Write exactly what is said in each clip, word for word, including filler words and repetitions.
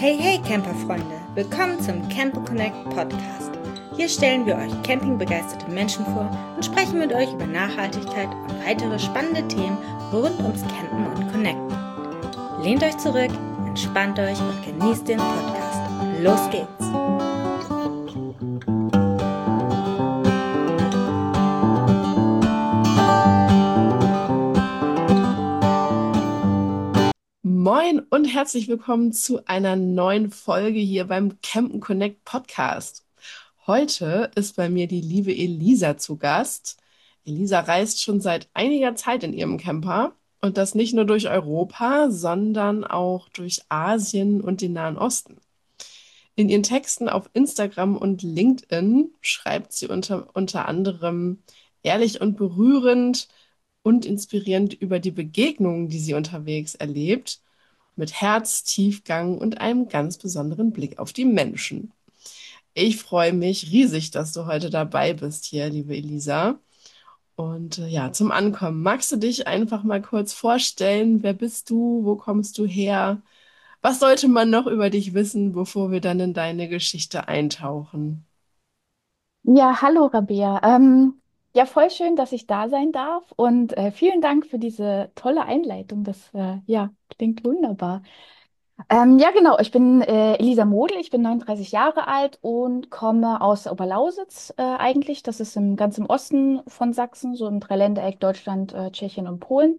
Hey, hey Camperfreunde, willkommen zum Camper Connect Podcast. Hier stellen wir euch campingbegeisterte Menschen vor und sprechen mit euch über Nachhaltigkeit und weitere spannende Themen rund ums Campen und Connecten. Lehnt euch zurück, entspannt euch und genießt den Podcast. Los geht's! Moin und herzlich willkommen zu einer neuen Folge hier beim Campen Connect Podcast. Heute ist bei mir die liebe Elisa zu Gast. Elisa reist schon seit einiger Zeit in ihrem Camper und das nicht nur durch Europa, sondern auch durch Asien und den Nahen Osten. In ihren Texten auf Instagram und LinkedIn schreibt sie unter, unter anderem ehrlich und berührend und inspirierend über die Begegnungen, die sie unterwegs erlebt, mit Herz, Tiefgang und einem ganz besonderen Blick auf die Menschen. Ich freue mich riesig, dass du heute dabei bist hier, liebe Elisa. Und äh, ja, zum Ankommen, magst du dich einfach mal kurz vorstellen? Wer bist du? Wo kommst du her? Was sollte man noch über dich wissen, bevor wir dann in deine Geschichte eintauchen? Ja, hallo Rabea. Ähm, ja, voll schön, dass ich da sein darf und äh, vielen Dank für diese tolle Einleitung. Das äh, ja, klingt wunderbar. Ähm, ja, genau. Ich bin äh, Elisa Model, ich bin neununddreißig Jahre alt und komme aus der Oberlausitz äh, eigentlich. Das ist im, ganz im Osten von Sachsen, so im Dreiländereck Deutschland, äh, Tschechien und Polen.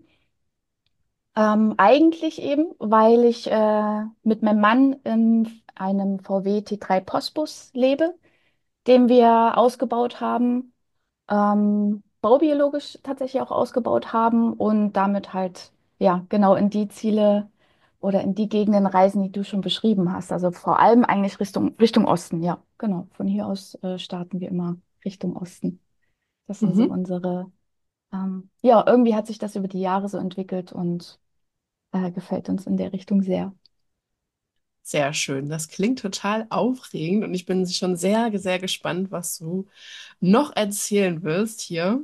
Ähm, eigentlich eben, weil ich äh, mit meinem Mann in einem V W T drei Postbus lebe, den wir ausgebaut haben, ähm, baubiologisch tatsächlich auch ausgebaut haben und damit halt ja genau in die Ziele oder in die Gegenden reisen, die du schon beschrieben hast. Also vor allem eigentlich Richtung, Richtung Osten, ja, genau. Von hier aus äh, starten wir immer Richtung Osten. Das sind so Mhm. unsere, ähm, ja, irgendwie hat sich das über die Jahre so entwickelt und äh, gefällt uns in der Richtung sehr. Sehr schön. Das klingt total aufregend und ich bin schon sehr, sehr gespannt, was du noch erzählen wirst hier.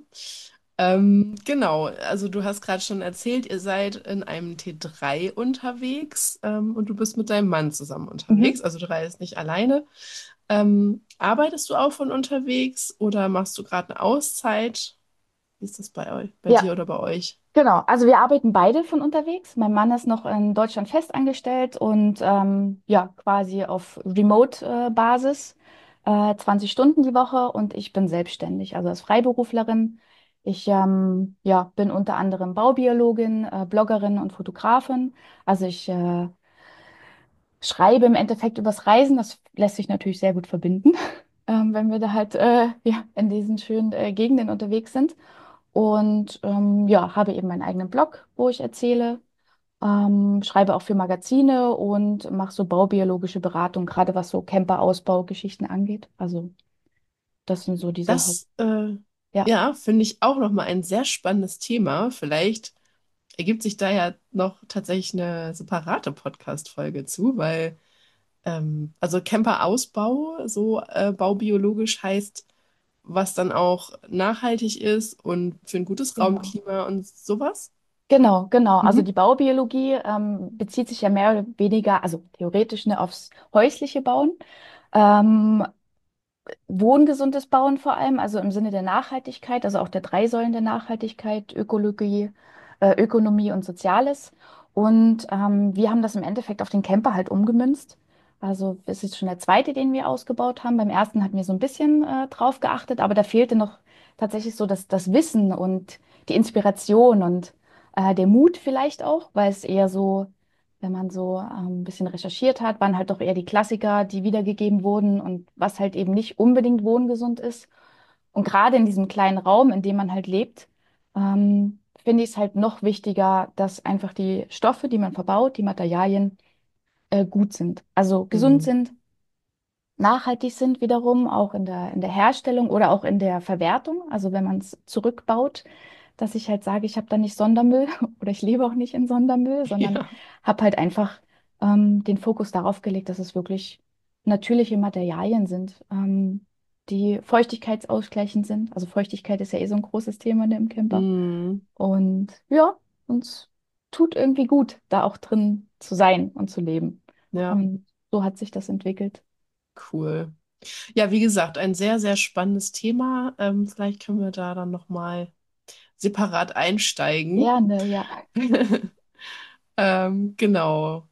Ähm, genau, also du hast gerade schon erzählt, ihr seid in einem T drei unterwegs, ähm, und du bist mit deinem Mann zusammen Mhm. unterwegs, also du reist nicht alleine. Ähm, arbeitest du auch von unterwegs oder machst du gerade eine Auszeit? Wie ist das bei euch, bei Ja, dir oder bei euch? genau, also wir arbeiten beide von unterwegs. Mein Mann ist noch in Deutschland festangestellt und ähm, ja, quasi auf Remote-Basis, äh, zwanzig Stunden die Woche und ich bin selbstständig, also als Freiberuflerin. Ich ähm, ja, bin unter anderem Baubiologin, äh, Bloggerin und Fotografin. Also ich äh, schreibe im Endeffekt übers Reisen. Das lässt sich natürlich sehr gut verbinden, ähm, wenn wir da halt äh, ja, in diesen schönen äh, Gegenden unterwegs sind. Und ähm, ja, habe eben meinen eigenen Blog, wo ich erzähle, ähm, schreibe auch für Magazine und mache so baubiologische Beratung, gerade was so Camper-Ausbaugeschichten angeht. Also das sind so diese Haupt... Das, äh, Ja, ja, finde ich auch nochmal ein sehr spannendes Thema. Vielleicht ergibt sich da ja noch tatsächlich eine separate Podcast-Folge zu, weil, ähm, also Camper-Ausbau, so äh, baubiologisch heißt, was dann auch nachhaltig ist und für ein gutes genau. Raumklima und sowas. Genau, genau. Also Mhm. die Baubiologie ähm, bezieht sich ja mehr oder weniger, also theoretisch, ne, aufs häusliche Bauen. Ähm, wohngesundes Bauen vor allem, also im Sinne der Nachhaltigkeit, also auch der drei Säulen der Nachhaltigkeit, Ökologie, äh, Ökonomie und Soziales. Und ähm, wir haben das im Endeffekt auf den Camper halt umgemünzt. Also es ist schon der zweite, den wir ausgebaut haben. Beim ersten hatten wir so ein bisschen äh, drauf geachtet, aber da fehlte noch tatsächlich so das, das Wissen und die Inspiration und äh, der Mut vielleicht auch, weil es eher so, wenn man so ähm, ein bisschen recherchiert hat, waren halt doch eher die Klassiker, die wiedergegeben wurden und was halt eben nicht unbedingt wohngesund ist. Und gerade in diesem kleinen Raum, in dem man halt lebt, ähm, finde ich es halt noch wichtiger, dass einfach die Stoffe, die man verbaut, die Materialien, äh, gut sind. Also gesund Mhm. sind, nachhaltig sind wiederum, auch in der, in der Herstellung oder auch in der Verwertung. Also wenn man es zurückbaut, dass ich halt sage, ich habe da nicht Sondermüll oder ich lebe auch nicht in Sondermüll, sondern Ja. habe halt einfach ähm, den Fokus darauf gelegt, dass es wirklich natürliche Materialien sind, ähm, die feuchtigkeitsausgleichend sind. Also Feuchtigkeit ist ja eh so ein großes Thema ne, im Camper. Mhm. Und ja, uns tut irgendwie gut, da auch drin zu sein und zu leben. Ja. Und so hat sich das entwickelt. Cool. Ja, wie gesagt, ein sehr, sehr spannendes Thema. Ähm, vielleicht können wir da dann nochmal separat einsteigen. Gerne, ja. Ähm, genau.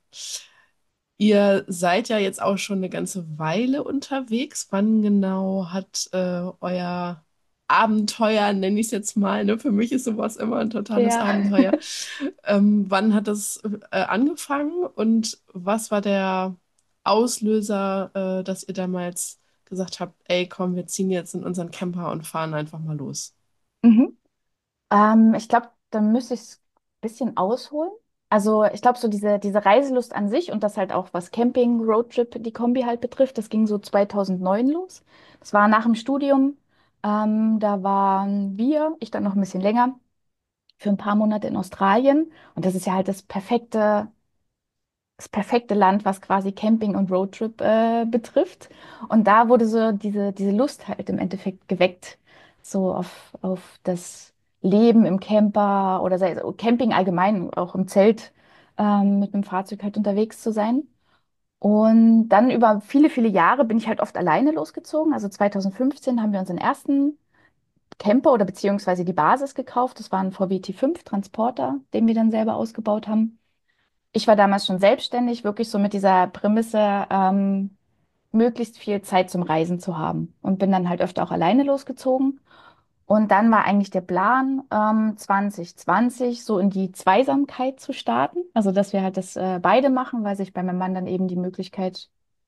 Ihr seid ja jetzt auch schon eine ganze Weile unterwegs. Wann genau hat äh, euer Abenteuer, nenne ich es jetzt mal, ne? Für mich ist sowas immer ein totales Ja. Abenteuer. Ähm, wann hat das äh, angefangen und was war der Auslöser, äh, dass ihr damals gesagt habt, ey, komm, wir ziehen jetzt in unseren Camper und fahren einfach mal los? Mhm. Ähm, ich glaube, da müsste ich es ein bisschen ausholen. Also ich glaube, so diese, diese Reiselust an sich und das halt auch, was Camping, Roadtrip, die Kombi halt betrifft, das ging so zweitausendneun los. Das war nach dem Studium. Ähm, da waren wir, ich dann noch ein bisschen länger, für ein paar Monate in Australien. Und das ist ja halt das perfekte das perfekte Land, was quasi Camping und Roadtrip äh, betrifft. Und da wurde so diese, diese Lust halt im Endeffekt geweckt, so auf, auf das Leben im Camper oder sei es Camping allgemein, auch im Zelt ähm, mit einem Fahrzeug halt unterwegs zu sein. Und dann über viele, viele Jahre bin ich halt oft alleine losgezogen. Also zweitausendfünfzehn haben wir unseren ersten Camper oder beziehungsweise die Basis gekauft. Das war ein V W T fünf Transporter, den wir dann selber ausgebaut haben. Ich war damals schon selbstständig, wirklich so mit dieser Prämisse, ähm, möglichst viel Zeit zum Reisen zu haben und bin dann halt öfter auch alleine losgezogen. Und dann war eigentlich der Plan, ähm, zwanzig zwanzig so in die Zweisamkeit zu starten. Also, dass wir halt das äh, beide machen, weil sich bei meinem Mann dann eben die Möglichkeit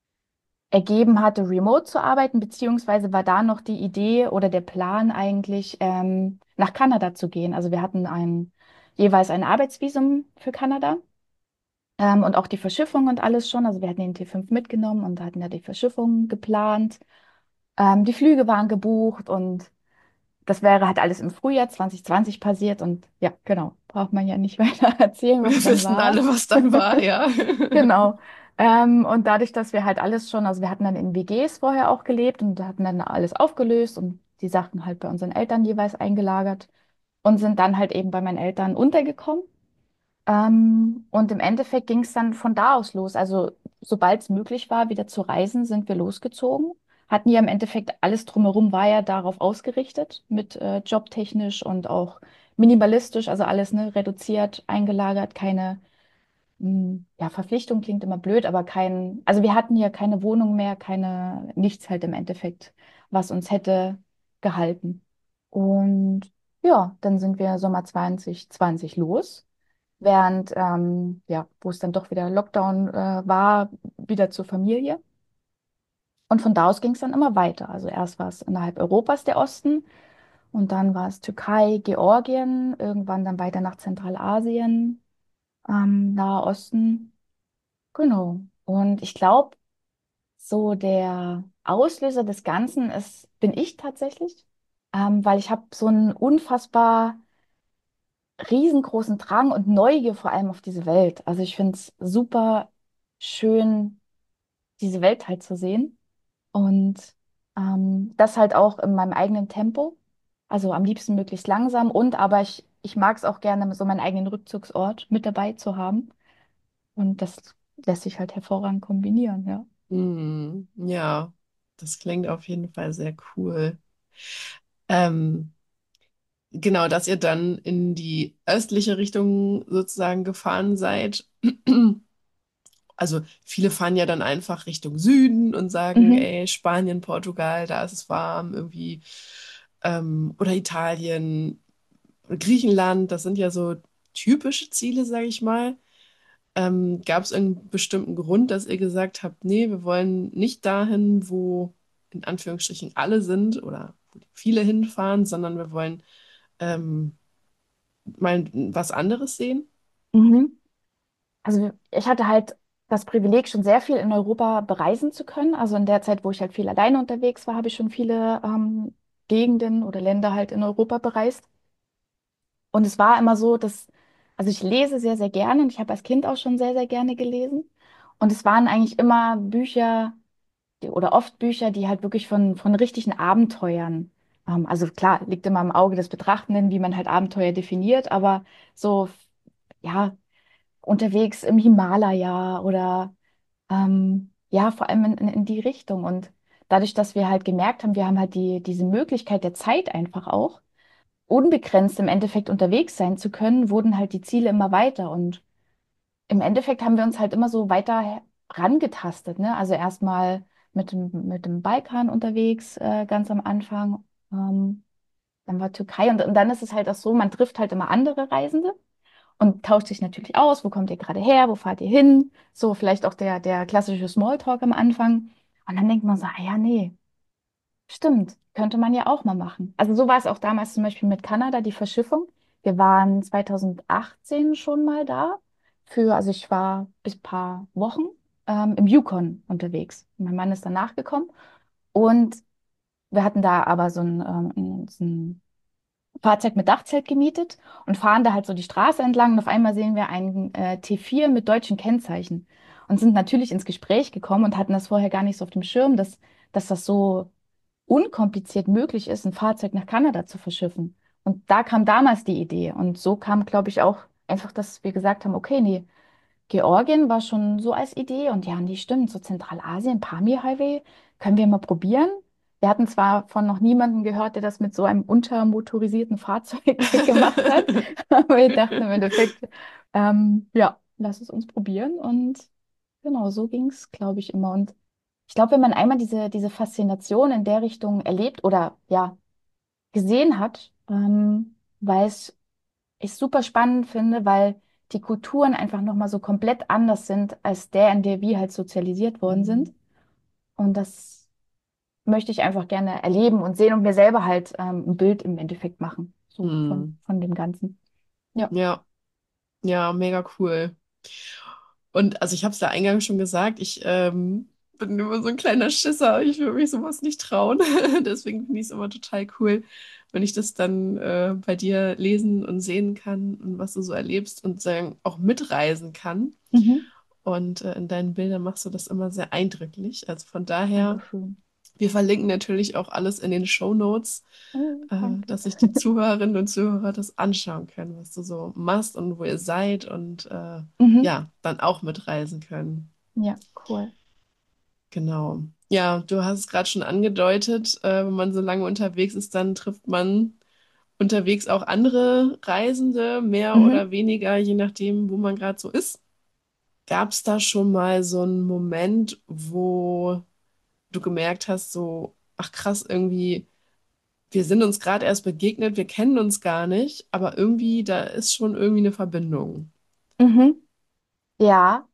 ergeben hatte, remote zu arbeiten, beziehungsweise war da noch die Idee oder der Plan eigentlich, ähm, nach Kanada zu gehen. Also wir hatten ein, jeweils ein Arbeitsvisum für Kanada. Ähm, und auch die Verschiffung und alles schon. Also wir hatten den T fünf mitgenommen und hatten ja die Verschiffung geplant. Ähm, die Flüge waren gebucht und das wäre halt alles im Frühjahr zwanzig zwanzig passiert. Und ja, genau, braucht man ja nicht weiter erzählen, was Wir dann wissen war. alle, was dann war, ja. Genau. Ähm, und dadurch, dass wir halt alles schon, also wir hatten dann in W Gs vorher auch gelebt und hatten dann alles aufgelöst und die Sachen halt bei unseren Eltern jeweils eingelagert und sind dann halt eben bei meinen Eltern untergekommen. Ähm, und im Endeffekt ging es dann von da aus los. Also sobald es möglich war, wieder zu reisen, sind wir losgezogen. Hatten ja im Endeffekt alles drumherum war ja darauf ausgerichtet, mit äh, jobtechnisch und auch minimalistisch, also alles ne, reduziert, eingelagert, keine, mh, ja, Verpflichtung klingt immer blöd, aber kein, also wir hatten ja keine Wohnung mehr, keine, nichts halt im Endeffekt, was uns hätte gehalten. Und ja, dann sind wir Sommer zwanzig zwanzig los. Während, ähm, ja, wo es dann doch wieder Lockdown äh, war, wieder zur Familie. Und von da aus ging es dann immer weiter. Also erst war es innerhalb Europas der Osten und dann war es Türkei, Georgien, irgendwann dann weiter nach Zentralasien, ähm, Nahe Osten. Genau. Und ich glaube, so der Auslöser des Ganzen ist, bin ich tatsächlich, ähm, weil ich habe so einen unfassbar riesengroßen Drang und Neugier vor allem auf diese Welt. Also ich finde es super schön, diese Welt halt zu sehen und ähm, das halt auch in meinem eigenen Tempo. Also am liebsten möglichst langsam und aber ich, ich mag es auch gerne, so meinen eigenen Rückzugsort mit dabei zu haben. Und das lässt sich halt hervorragend kombinieren, ja. Hm, ja, das klingt auf jeden Fall sehr cool. Ähm, genau, dass ihr dann in die östliche Richtung sozusagen gefahren seid. Also viele fahren ja dann einfach Richtung Süden und sagen, Mhm. ey, Spanien, Portugal, da ist es warm, irgendwie, ähm, oder Italien, Griechenland, das sind ja so typische Ziele, sage ich mal. Ähm, gab es irgendeinen bestimmten Grund, dass ihr gesagt habt, nee, wir wollen nicht dahin, wo in Anführungsstrichen alle sind oder wo viele hinfahren, sondern wir wollen ähm, mal was anderes sehen? Mhm. Also ich hatte halt das Privileg, schon sehr viel in Europa bereisen zu können. Also in der Zeit, wo ich halt viel alleine unterwegs war, habe ich schon viele ähm, Gegenden oder Länder halt in Europa bereist. Und es war immer so, dass, also ich lese sehr, sehr gerne und ich habe als Kind auch schon sehr, sehr gerne gelesen. Und es waren eigentlich immer Bücher die, oder oft Bücher, die halt wirklich von, von richtigen Abenteuern, ähm, also klar, liegt immer im Auge des Betrachtenden, wie man halt Abenteuer definiert, aber so, ja, unterwegs im Himalaya oder ähm, ja, vor allem in, in, in die Richtung. Und dadurch, dass wir halt gemerkt haben, wir haben halt die, diese Möglichkeit der Zeit einfach auch, unbegrenzt im Endeffekt unterwegs sein zu können, wurden halt die Ziele immer weiter. Und im Endeffekt haben wir uns halt immer so weiter he- rangetastet, ne? Also erstmal mit dem, mit dem Balkan unterwegs, äh, ganz am Anfang. Ähm, dann war Türkei und, und dann ist es halt auch so, man trifft halt immer andere Reisende und tauscht sich natürlich aus, wo kommt ihr gerade her, wo fahrt ihr hin? So vielleicht auch der, der klassische Smalltalk am Anfang. Und dann denkt man so, ah ja, nee, stimmt, könnte man ja auch mal machen. Also so war es auch damals zum Beispiel mit Kanada, die Verschiffung. Wir waren zwanzig achtzehn schon mal da für, also ich war bis paar Wochen ähm, im Yukon unterwegs. Mein Mann ist danach gekommen und wir hatten da aber so ein, ähm, so ein Fahrzeug mit Dachzelt gemietet und fahren da halt so die Straße entlang und auf einmal sehen wir einen äh, T vier mit deutschen Kennzeichen und sind natürlich ins Gespräch gekommen und hatten das vorher gar nicht so auf dem Schirm, dass, dass das so unkompliziert möglich ist, ein Fahrzeug nach Kanada zu verschiffen. Und da kam damals die Idee. Und so kam, glaube ich, auch einfach, dass wir gesagt haben, okay, nee, Georgien war schon so als Idee und ja, nee, stimmt, so Zentralasien, Pamir Highway, können wir mal probieren. Wir hatten zwar von noch niemandem gehört, der das mit so einem untermotorisierten Fahrzeug gemacht hat, aber wir dachten im Endeffekt, ähm, ja, lass es uns probieren. Und genau, so ging es, glaube ich, immer. Und ich glaube, wenn man einmal diese, diese Faszination in der Richtung erlebt oder ja, gesehen hat, ähm, weiß ich super spannend finde, weil die Kulturen einfach nochmal so komplett anders sind als der, in der wir halt sozialisiert worden Mhm. sind. Und das möchte ich einfach gerne erleben und sehen und mir selber halt ähm, ein Bild im Endeffekt machen, so von, Hm. von dem Ganzen. Ja. Ja, ja, mega cool. Und also ich habe es da eingangs schon gesagt, ich ähm, bin immer so ein kleiner Schisser. Ich will mich sowas nicht trauen. Deswegen finde ich es immer total cool, wenn ich das dann äh, bei dir lesen und sehen kann und was du so erlebst und sagen, auch mitreisen kann. Mhm. Und äh, in deinen Bildern machst du das immer sehr eindrücklich. Also von daher, Dankeschön. wir verlinken natürlich auch alles in den Show Notes, Oh, äh, danke. dass sich die Zuhörerinnen und Zuhörer das anschauen können, was du so machst und wo ihr seid und äh, Mhm. ja, dann auch mitreisen können. Ja, cool. Genau. Ja, du hast es gerade schon angedeutet, äh, wenn man so lange unterwegs ist, dann trifft man unterwegs auch andere Reisende, mehr Mhm. oder weniger, je nachdem, wo man gerade so ist. Gab es da schon mal so einen Moment, wo du gemerkt hast, so, ach krass, irgendwie, wir sind uns gerade erst begegnet, wir kennen uns gar nicht, aber irgendwie, da ist schon irgendwie eine Verbindung. Mhm. Ja.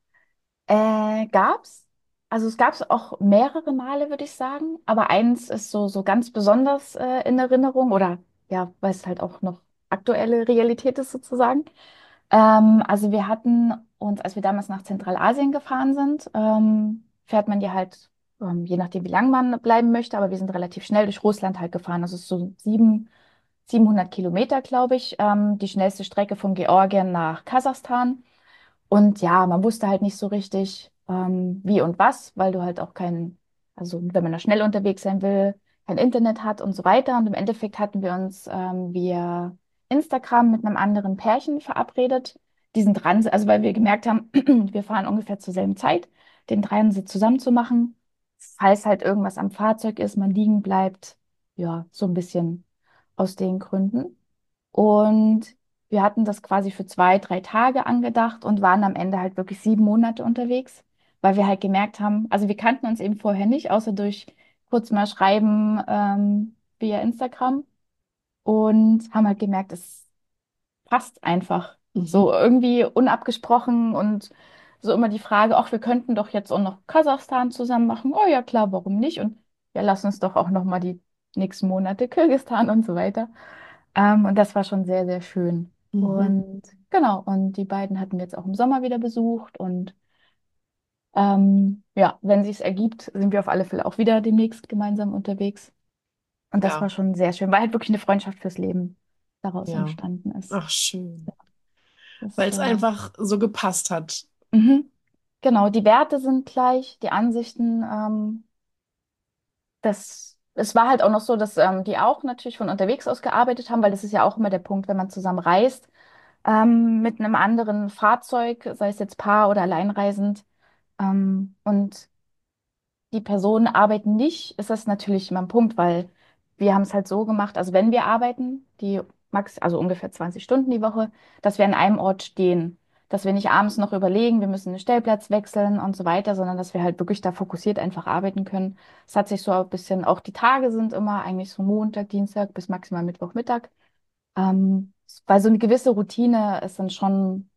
Äh, gab's. Also es gab's auch mehrere Male, würde ich sagen. Aber eins ist so, so ganz besonders äh, in Erinnerung oder ja, weil es halt auch noch aktuelle Realität ist sozusagen. Ähm, also wir hatten uns, als wir damals nach Zentralasien gefahren sind, ähm, fährt man ja halt, ähm, je nachdem wie lang man bleiben möchte, aber wir sind relativ schnell durch Russland halt gefahren. Das ist so sieben, siebenhundert Kilometer, glaube ich, ähm, die schnellste Strecke von Georgien nach Kasachstan. Und ja, man wusste halt nicht so richtig, ähm, wie und was, weil du halt auch kein, also wenn man da schnell unterwegs sein will, kein Internet hat und so weiter. Und im Endeffekt hatten wir uns ähm, via Instagram mit einem anderen Pärchen verabredet. Diesen Transit, also weil wir gemerkt haben, wir fahren ungefähr zur selben Zeit, den Transit zusammen zu machen. Falls halt irgendwas am Fahrzeug ist, man liegen bleibt, ja, so ein bisschen aus den Gründen. Und wir hatten das quasi für zwei, drei Tage angedacht und waren am Ende halt wirklich sieben Monate unterwegs, weil wir halt gemerkt haben, also wir kannten uns eben vorher nicht, außer durch kurz mal Schreiben ähm, via Instagram und haben halt gemerkt, es passt einfach. So Mhm. irgendwie unabgesprochen und so immer die Frage, ach, wir könnten doch jetzt auch noch Kasachstan zusammen machen. Oh ja, klar, warum nicht? Und ja, lass uns doch auch noch mal die nächsten Monate Kirgisistan und so weiter. Ähm, und das war schon sehr, sehr schön. Mhm. Und genau, und die beiden hatten wir jetzt auch im Sommer wieder besucht. Und ähm, ja, wenn sich's ergibt, sind wir auf alle Fälle auch wieder demnächst gemeinsam unterwegs. Und das war Ja, schon sehr schön, weil halt wirklich eine Freundschaft fürs Leben daraus ja. entstanden ist. Ach, schön. Weil Das es war, einfach so gepasst hat. mhm. Genau, die Werte sind gleich, die Ansichten, ähm, das, es war halt auch noch so, dass ähm, die auch natürlich von unterwegs aus gearbeitet haben, weil das ist ja auch immer der Punkt, wenn man zusammen reist, ähm, mit einem anderen Fahrzeug, sei es jetzt Paar- oder alleinreisend. Ähm, und die Personen arbeiten nicht, ist das natürlich immer ein Punkt, weil wir haben es halt so gemacht, also wenn wir arbeiten, die max, also ungefähr zwanzig Stunden die Woche, dass wir an einem Ort stehen, dass wir nicht abends noch überlegen, wir müssen den Stellplatz wechseln und so weiter, sondern dass wir halt wirklich da fokussiert einfach arbeiten können. Es hat sich so ein bisschen, auch die Tage sind immer eigentlich so Montag, Dienstag bis maximal Mittwochmittag, ähm, weil so eine gewisse Routine ist dann schon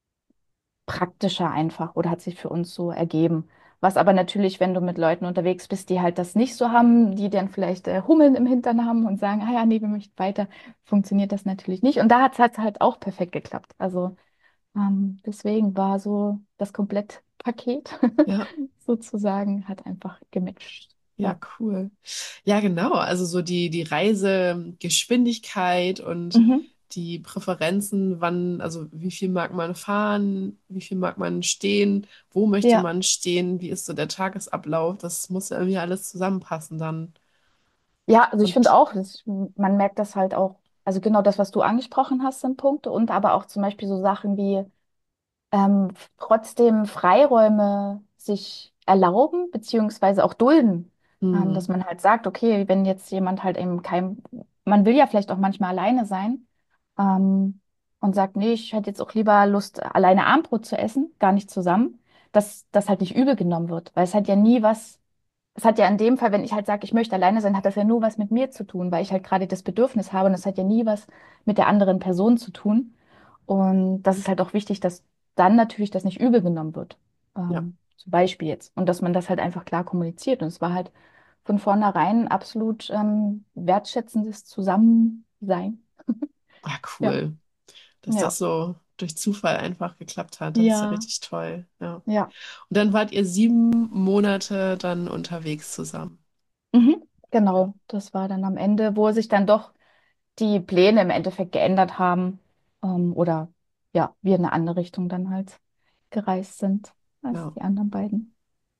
praktischer einfach oder hat sich für uns so ergeben. Was aber natürlich, wenn du mit Leuten unterwegs bist, die halt das nicht so haben, die dann vielleicht äh, Hummeln im Hintern haben und sagen, ah ja, nee, wir möchten weiter, funktioniert das natürlich nicht. Und da hat es halt auch perfekt geklappt. Also ähm, deswegen war so das Komplettpaket Ja, sozusagen, hat einfach gematcht. ja, Ja. cool. Ja, genau. Also so die, die Reisegeschwindigkeit und Mhm. die Präferenzen, wann, also wie viel mag man fahren, wie viel mag man stehen, wo möchte Ja. man stehen, wie ist so der Tagesablauf, das muss ja irgendwie alles zusammenpassen dann. Ja, also ich finde Und auch, das, man merkt das halt auch, also genau das, was du angesprochen hast, sind Punkte und aber auch zum Beispiel so Sachen wie ähm, trotzdem Freiräume sich erlauben, beziehungsweise auch dulden. Ähm, dass hm, man halt sagt, okay, wenn jetzt jemand halt eben kein, man will ja vielleicht auch manchmal alleine sein, ähm, und sagt, nee, ich hätte jetzt auch lieber Lust, alleine Abendbrot zu essen, gar nicht zusammen, dass das halt nicht übel genommen wird, weil es hat ja nie was, es hat ja in dem Fall, wenn ich halt sage, ich möchte alleine sein, hat das ja nur was mit mir zu tun, weil ich halt gerade das Bedürfnis habe und es hat ja nie was mit der anderen Person zu tun. Und das ist halt auch wichtig, dass dann natürlich das nicht übel genommen wird. ja, Ähm, zum Beispiel jetzt. Und dass man das halt einfach klar kommuniziert. Und es war halt von vornherein absolut ähm, wertschätzendes Zusammensein. ah, Ja, cool, dass ja, das so durch Zufall einfach geklappt hat. Das ist ja ja, richtig toll. Ja. Und ja. dann wart ihr sieben Monate dann unterwegs zusammen. Mhm. Genau, das war dann am Ende, wo sich dann doch die Pläne im Endeffekt geändert haben. Ähm, oder ja, wir in eine andere Richtung dann halt gereist sind als Ja. die anderen beiden.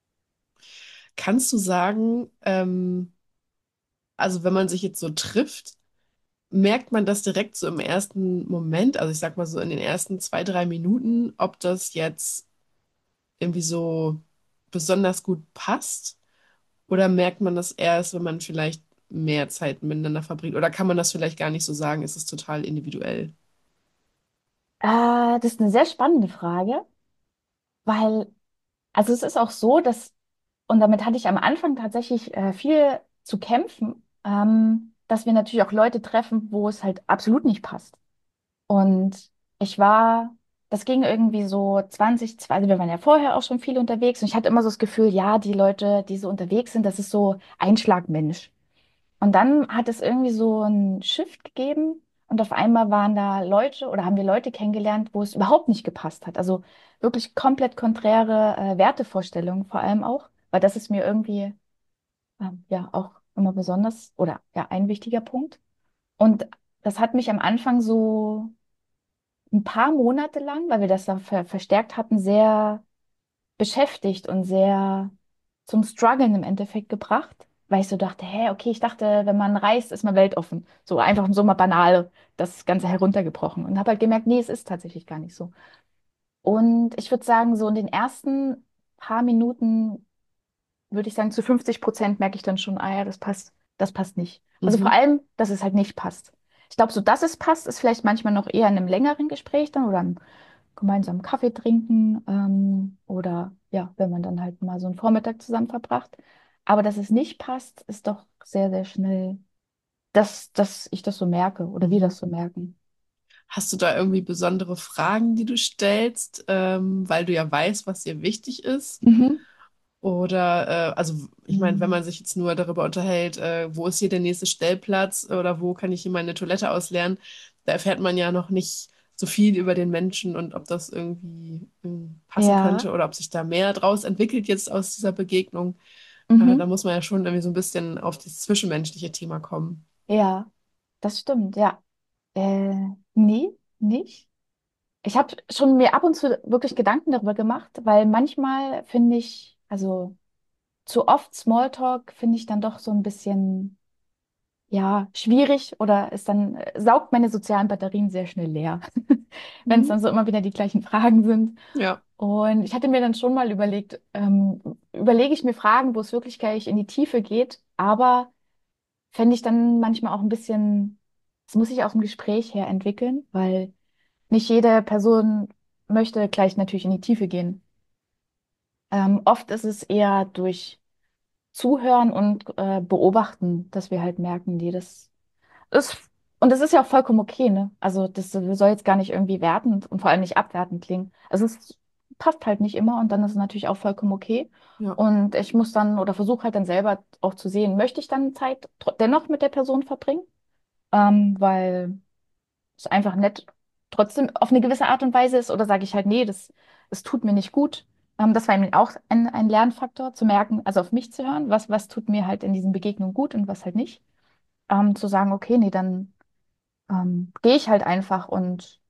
Kannst du sagen, ähm, also wenn man sich jetzt so trifft, merkt man das direkt so im ersten Moment, also ich sag mal so in den ersten zwei, drei Minuten, ob das jetzt irgendwie so besonders gut passt? Oder merkt man das erst, wenn man vielleicht mehr Zeit miteinander verbringt? Oder kann man das vielleicht gar nicht so sagen? Es ist total individuell. Äh, das ist eine sehr spannende Frage, weil, also es ist auch so, dass, und damit hatte ich am Anfang tatsächlich äh, viel zu kämpfen, ähm, dass wir natürlich auch Leute treffen, wo es halt absolut nicht passt. Und ich war, das ging irgendwie so zwanzig, also wir waren ja vorher auch schon viel unterwegs und ich hatte immer so das Gefühl, ja, die Leute, die so unterwegs sind, das ist so Einschlagmensch. Und dann hat es irgendwie so einen Shift gegeben und auf einmal waren da Leute oder haben wir Leute kennengelernt, wo es überhaupt nicht gepasst hat. Also wirklich komplett konträre äh, Wertevorstellungen vor allem auch, weil das ist mir irgendwie ähm, ja auch immer besonders oder ja ein wichtiger Punkt. Und das hat mich am Anfang so ein paar Monate lang, weil wir das da ver verstärkt hatten, sehr beschäftigt und sehr zum Struggeln im Endeffekt gebracht, weil ich so dachte, hä, okay, ich dachte, wenn man reist, ist man weltoffen. So einfach so mal banal das Ganze heruntergebrochen und habe halt gemerkt, nee, es ist tatsächlich gar nicht so. Und ich würde sagen, so in den ersten paar Minuten würde ich sagen, zu fünfzig Prozent merke ich dann schon, ah ja, das passt, das passt nicht. Also vor Mhm. allem, dass es halt nicht passt. Ich glaube, so dass es passt, ist vielleicht manchmal noch eher in einem längeren Gespräch dann oder einem gemeinsamen Kaffee trinken, ähm, oder ja, wenn man dann halt mal so einen Vormittag zusammen verbracht. Aber dass es nicht passt, ist doch sehr, sehr schnell, dass, dass ich das so merke oder wir Mhm. das so merken. Hast du da irgendwie besondere Fragen, die du stellst, ähm, weil du ja weißt, was dir wichtig ist? Mhm. Oder, äh, also ich meine, wenn Mhm. man sich jetzt nur darüber unterhält, äh, wo ist hier der nächste Stellplatz oder wo kann ich hier meine Toilette ausleeren, da erfährt man ja noch nicht so viel über den Menschen und ob das irgendwie ähm, passen Ja, könnte oder ob sich da mehr draus entwickelt jetzt aus dieser Begegnung. Äh, da mhm. muss man ja schon irgendwie so ein bisschen auf das zwischenmenschliche Thema kommen. Ja, das stimmt, ja. Äh, nee, nicht. Ich habe schon mir ab und zu wirklich Gedanken darüber gemacht, weil manchmal finde ich, also zu oft Smalltalk finde ich dann doch so ein bisschen, ja, schwierig oder ist dann, äh, saugt meine sozialen Batterien sehr schnell leer, wenn es Mhm. dann so immer wieder die gleichen Fragen sind. Ja. Und ich hatte mir dann schon mal überlegt, ähm, überlege ich mir Fragen, wo es wirklich gleich in die Tiefe geht, aber fände ich dann manchmal auch ein bisschen, das muss ich aus dem Gespräch her entwickeln, weil nicht jede Person möchte gleich natürlich in die Tiefe gehen. Ähm, oft ist es eher durch Zuhören und äh, Beobachten, dass wir halt merken, nee, das ist, und das ist ja auch vollkommen okay, ne? Also das soll jetzt gar nicht irgendwie wertend und vor allem nicht abwertend klingen. Also es passt halt nicht immer und dann ist es natürlich auch vollkommen okay. Ja, Und ich muss dann oder versuche halt dann selber auch zu sehen, möchte ich dann Zeit tr- dennoch mit der Person verbringen? Ähm, weil es einfach nett trotzdem auf eine gewisse Art und Weise ist, oder sage ich halt, nee, das, das tut mir nicht gut. Ähm, das war eben auch ein, ein Lernfaktor, zu merken, also auf mich zu hören, was, was tut mir halt in diesen Begegnungen gut und was halt nicht. Ähm, zu sagen, okay, nee, dann ähm, gehe ich halt einfach und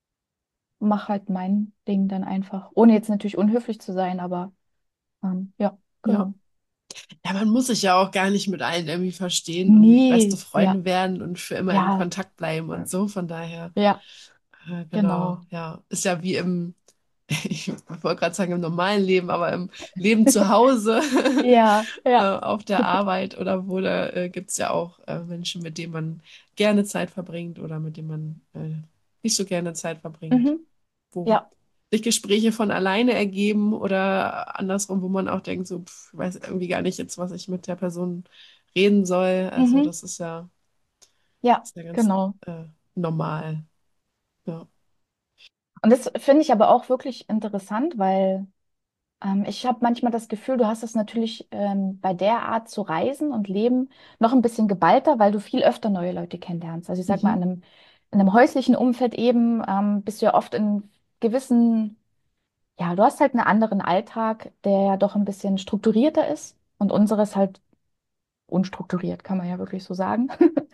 mache halt mein Ding dann einfach, ohne jetzt natürlich unhöflich zu sein, aber ähm, ja, ja. genau. Ja, man muss sich ja auch gar nicht mit allen irgendwie verstehen und beste Nee, ja, Freunde werden und für immer in ja, Kontakt bleiben und so. Von daher, ja, äh, genau, genau. ja. Ist ja wie im, ich wollte gerade sagen im normalen Leben, aber im Leben zu Hause, Ja, äh, ja. auf der Arbeit oder wo, da äh, gibt es ja auch äh, Menschen, mit denen man gerne Zeit verbringt oder mit denen man äh, nicht so gerne Zeit verbringt, Mhm. wo Ja. sich Gespräche von alleine ergeben oder andersrum, wo man auch denkt, so, pff, ich weiß irgendwie gar nicht jetzt, was ich mit der Person reden soll. Also Mhm. das ist ja, Ja, ist ja ganz genau. äh, normal. Ja. Und das finde ich aber auch wirklich interessant, weil ähm, ich habe manchmal das Gefühl, du hast es natürlich ähm, bei der Art zu reisen und leben noch ein bisschen geballter, weil du viel öfter neue Leute kennenlernst. Also ich sag mal, Mhm. in einem, in einem häuslichen Umfeld eben ähm, bist du ja oft in gewissen, ja, du hast halt einen anderen Alltag, der ja doch ein bisschen strukturierter ist und unseres halt unstrukturiert, kann man ja wirklich so sagen.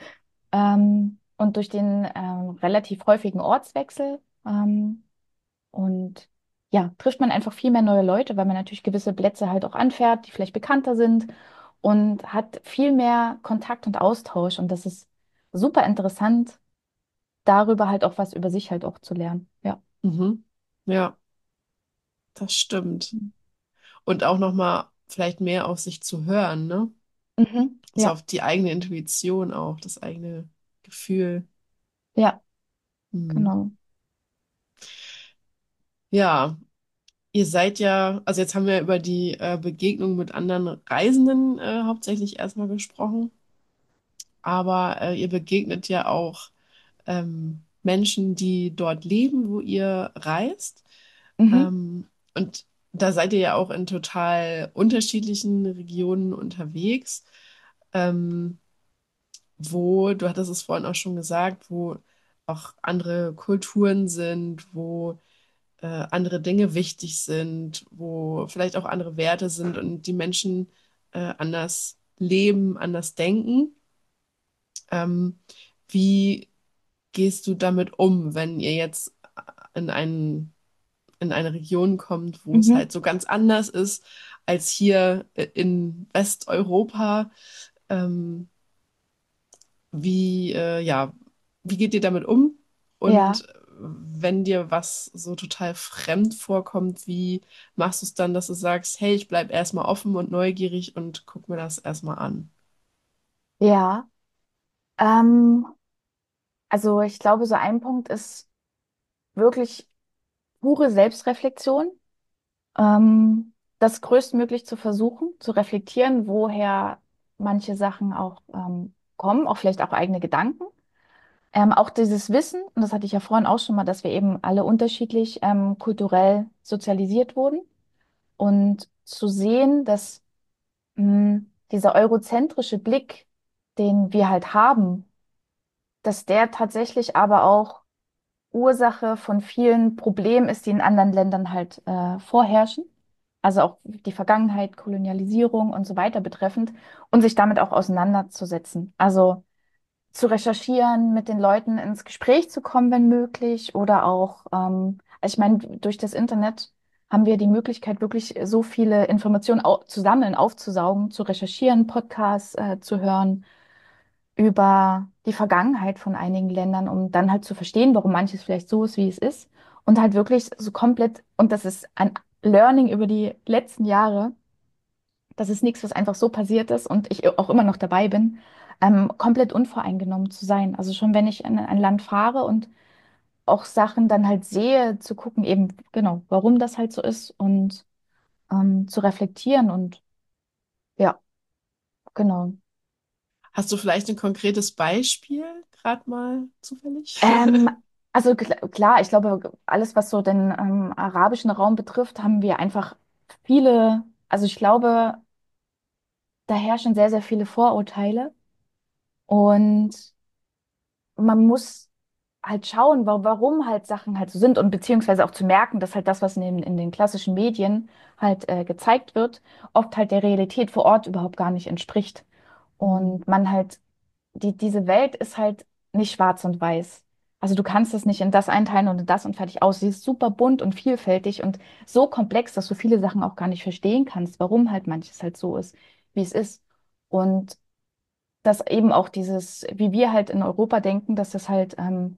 Ähm, und durch den ähm, relativ häufigen Ortswechsel ähm, und ja, trifft man einfach viel mehr neue Leute, weil man natürlich gewisse Plätze halt auch anfährt, die vielleicht bekannter sind und hat viel mehr Kontakt und Austausch. Und das ist super interessant, darüber halt auch was über sich halt auch zu lernen. Ja. Mhm. Ja, das stimmt. Und auch nochmal vielleicht mehr auf sich zu hören, ne? Mhm. Also Ja, auf die eigene Intuition auch, das eigene Gefühl. ja, Mhm. genau. Ja, ihr seid ja, also jetzt haben wir über die äh, Begegnung mit anderen Reisenden äh, hauptsächlich erstmal gesprochen, aber äh, ihr begegnet ja auch ähm, Menschen, die dort leben, wo ihr reist. Mhm. Ähm, und da seid ihr ja auch in total unterschiedlichen Regionen unterwegs, ähm, wo, du hattest es vorhin auch schon gesagt, wo auch andere Kulturen sind, wo äh, andere Dinge wichtig sind, wo vielleicht auch andere Werte sind und die Menschen äh, anders leben, anders denken. Ähm, wie gehst du damit um, wenn ihr jetzt in einen, in eine Region kommt, wo es Mhm. halt so ganz anders ist als hier äh, in Westeuropa? Ähm, wie, äh, ja, wie geht ihr damit um? Ja, Und wenn dir was so total fremd vorkommt, wie machst du es dann, dass du sagst, hey, ich bleib erstmal offen und neugierig und guck mir das erstmal an? ja. Ähm, also ich glaube, so ein Punkt ist wirklich pure Selbstreflexion. Ähm, das größtmöglich zu versuchen, zu reflektieren, woher manche Sachen auch ähm, kommen, auch vielleicht auch eigene Gedanken. Ähm, auch dieses Wissen, und das hatte ich ja vorhin auch schon mal, dass wir eben alle unterschiedlich ähm, kulturell sozialisiert wurden und zu sehen, dass mh, dieser eurozentrische Blick, den wir halt haben, dass der tatsächlich aber auch Ursache von vielen Problemen ist, die in anderen Ländern halt äh, vorherrschen. Also auch die Vergangenheit, Kolonialisierung und so weiter betreffend und sich damit auch auseinanderzusetzen. Also zu recherchieren, mit den Leuten ins Gespräch zu kommen, wenn möglich, oder auch, ähm, also ich meine, durch das Internet haben wir die Möglichkeit, wirklich so viele Informationen au zu sammeln, aufzusaugen, zu recherchieren, Podcasts äh, zu hören über die Vergangenheit von einigen Ländern, um dann halt zu verstehen, warum manches vielleicht so ist, wie es ist. Und halt wirklich so komplett, und das ist ein Learning über die letzten Jahre, das ist nichts, was einfach so passiert ist und ich auch immer noch dabei bin, ähm, komplett unvoreingenommen zu sein. Also schon wenn ich in ein Land fahre und auch Sachen dann halt sehe, zu gucken, eben genau, warum das halt so ist und ähm, zu reflektieren und ja, genau. Hast du vielleicht ein konkretes Beispiel gerade mal zufällig? Ähm, also kl- klar, ich glaube, alles, was so den ähm, arabischen Raum betrifft, haben wir einfach viele, also ich glaube, da herrschen sehr, sehr viele Vorurteile und man muss halt schauen, wa warum halt Sachen halt so sind und beziehungsweise auch zu merken, dass halt das, was in den, in den klassischen Medien halt äh, gezeigt wird, oft halt der Realität vor Ort überhaupt gar nicht entspricht. Hm. Und man halt, die, diese Welt ist halt nicht schwarz und weiß. Also du kannst es nicht in das einteilen und in das und fertig aus. Sie ist super bunt und vielfältig und so komplex, dass du viele Sachen auch gar nicht verstehen kannst, warum halt manches halt so ist, wie es ist. Und dass eben auch dieses, wie wir halt in Europa denken, dass das halt ähm,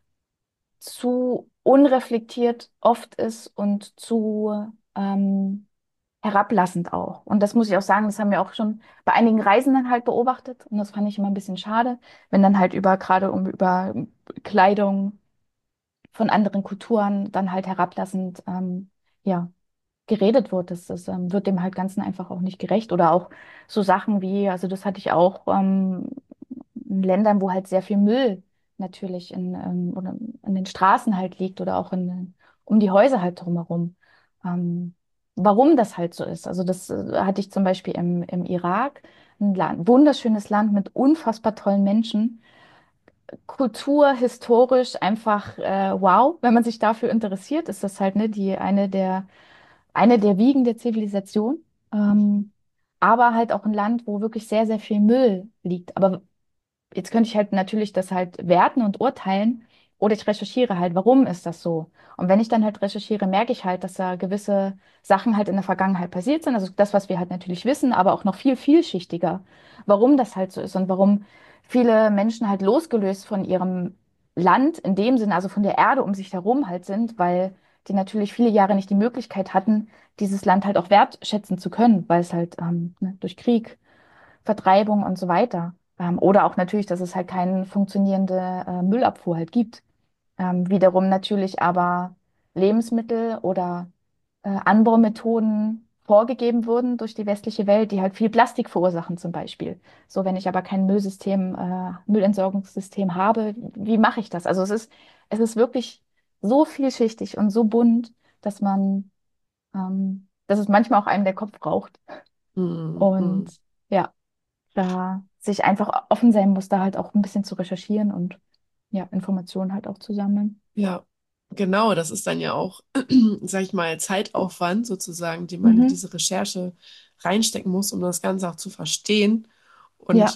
zu unreflektiert oft ist und zu ähm, herablassend auch. Und das muss ich auch sagen, das haben wir auch schon bei einigen Reisenden halt beobachtet. Und das fand ich immer ein bisschen schade, wenn dann halt über, gerade um über Kleidung von anderen Kulturen dann halt herablassend, ähm, ja, geredet wird. Das, das ähm, wird dem halt Ganzen einfach auch nicht gerecht. Oder auch so Sachen wie, also das hatte ich auch ähm, in Ländern, wo halt sehr viel Müll natürlich in, ähm, oder in den Straßen halt liegt oder auch in, um die Häuser halt drumherum. Ähm, warum das halt so ist. Also das äh, hatte ich zum Beispiel im, im Irak, ein Land, wunderschönes Land mit unfassbar tollen Menschen. Kultur, historisch einfach äh, wow. Wenn man sich dafür interessiert, ist das halt ne, die eine der eine der Wiegen der Zivilisation. Ähm, aber halt auch ein Land, wo wirklich sehr, sehr viel Müll liegt. Aber jetzt könnte ich halt natürlich das halt werten und urteilen oder ich recherchiere halt, warum ist das so? Und wenn ich dann halt recherchiere, merke ich halt, dass da gewisse Sachen halt in der Vergangenheit passiert sind. Also das, was wir halt natürlich wissen, aber auch noch viel vielschichtiger, warum das halt so ist und warum viele Menschen halt losgelöst von ihrem Land in dem Sinne, also von der Erde um sich herum halt sind, weil die natürlich viele Jahre nicht die Möglichkeit hatten, dieses Land halt auch wertschätzen zu können, weil es halt ähm, ne, durch Krieg Vertreibung und so weiter. Ähm, oder auch natürlich, dass es halt keine funktionierende äh, Müllabfuhr halt gibt. Ähm, wiederum natürlich aber Lebensmittel oder äh, Anbaumethoden vorgegeben wurden durch die westliche Welt, die halt viel Plastik verursachen zum Beispiel. So, wenn ich aber kein Müllsystem, äh, Müllentsorgungssystem habe, wie mache ich das? Also es ist, es ist wirklich so vielschichtig und so bunt, dass man, ähm, dass es manchmal auch einem der Kopf raucht. Hm, Und hm. ja da sich einfach offen sein muss, da halt auch ein bisschen zu recherchieren und ja, Informationen halt auch zu sammeln. Ja, genau, das ist dann ja auch, sag ich mal, Zeitaufwand sozusagen, den man in Mhm. diese Recherche reinstecken muss, um das Ganze auch zu verstehen. Ja, Und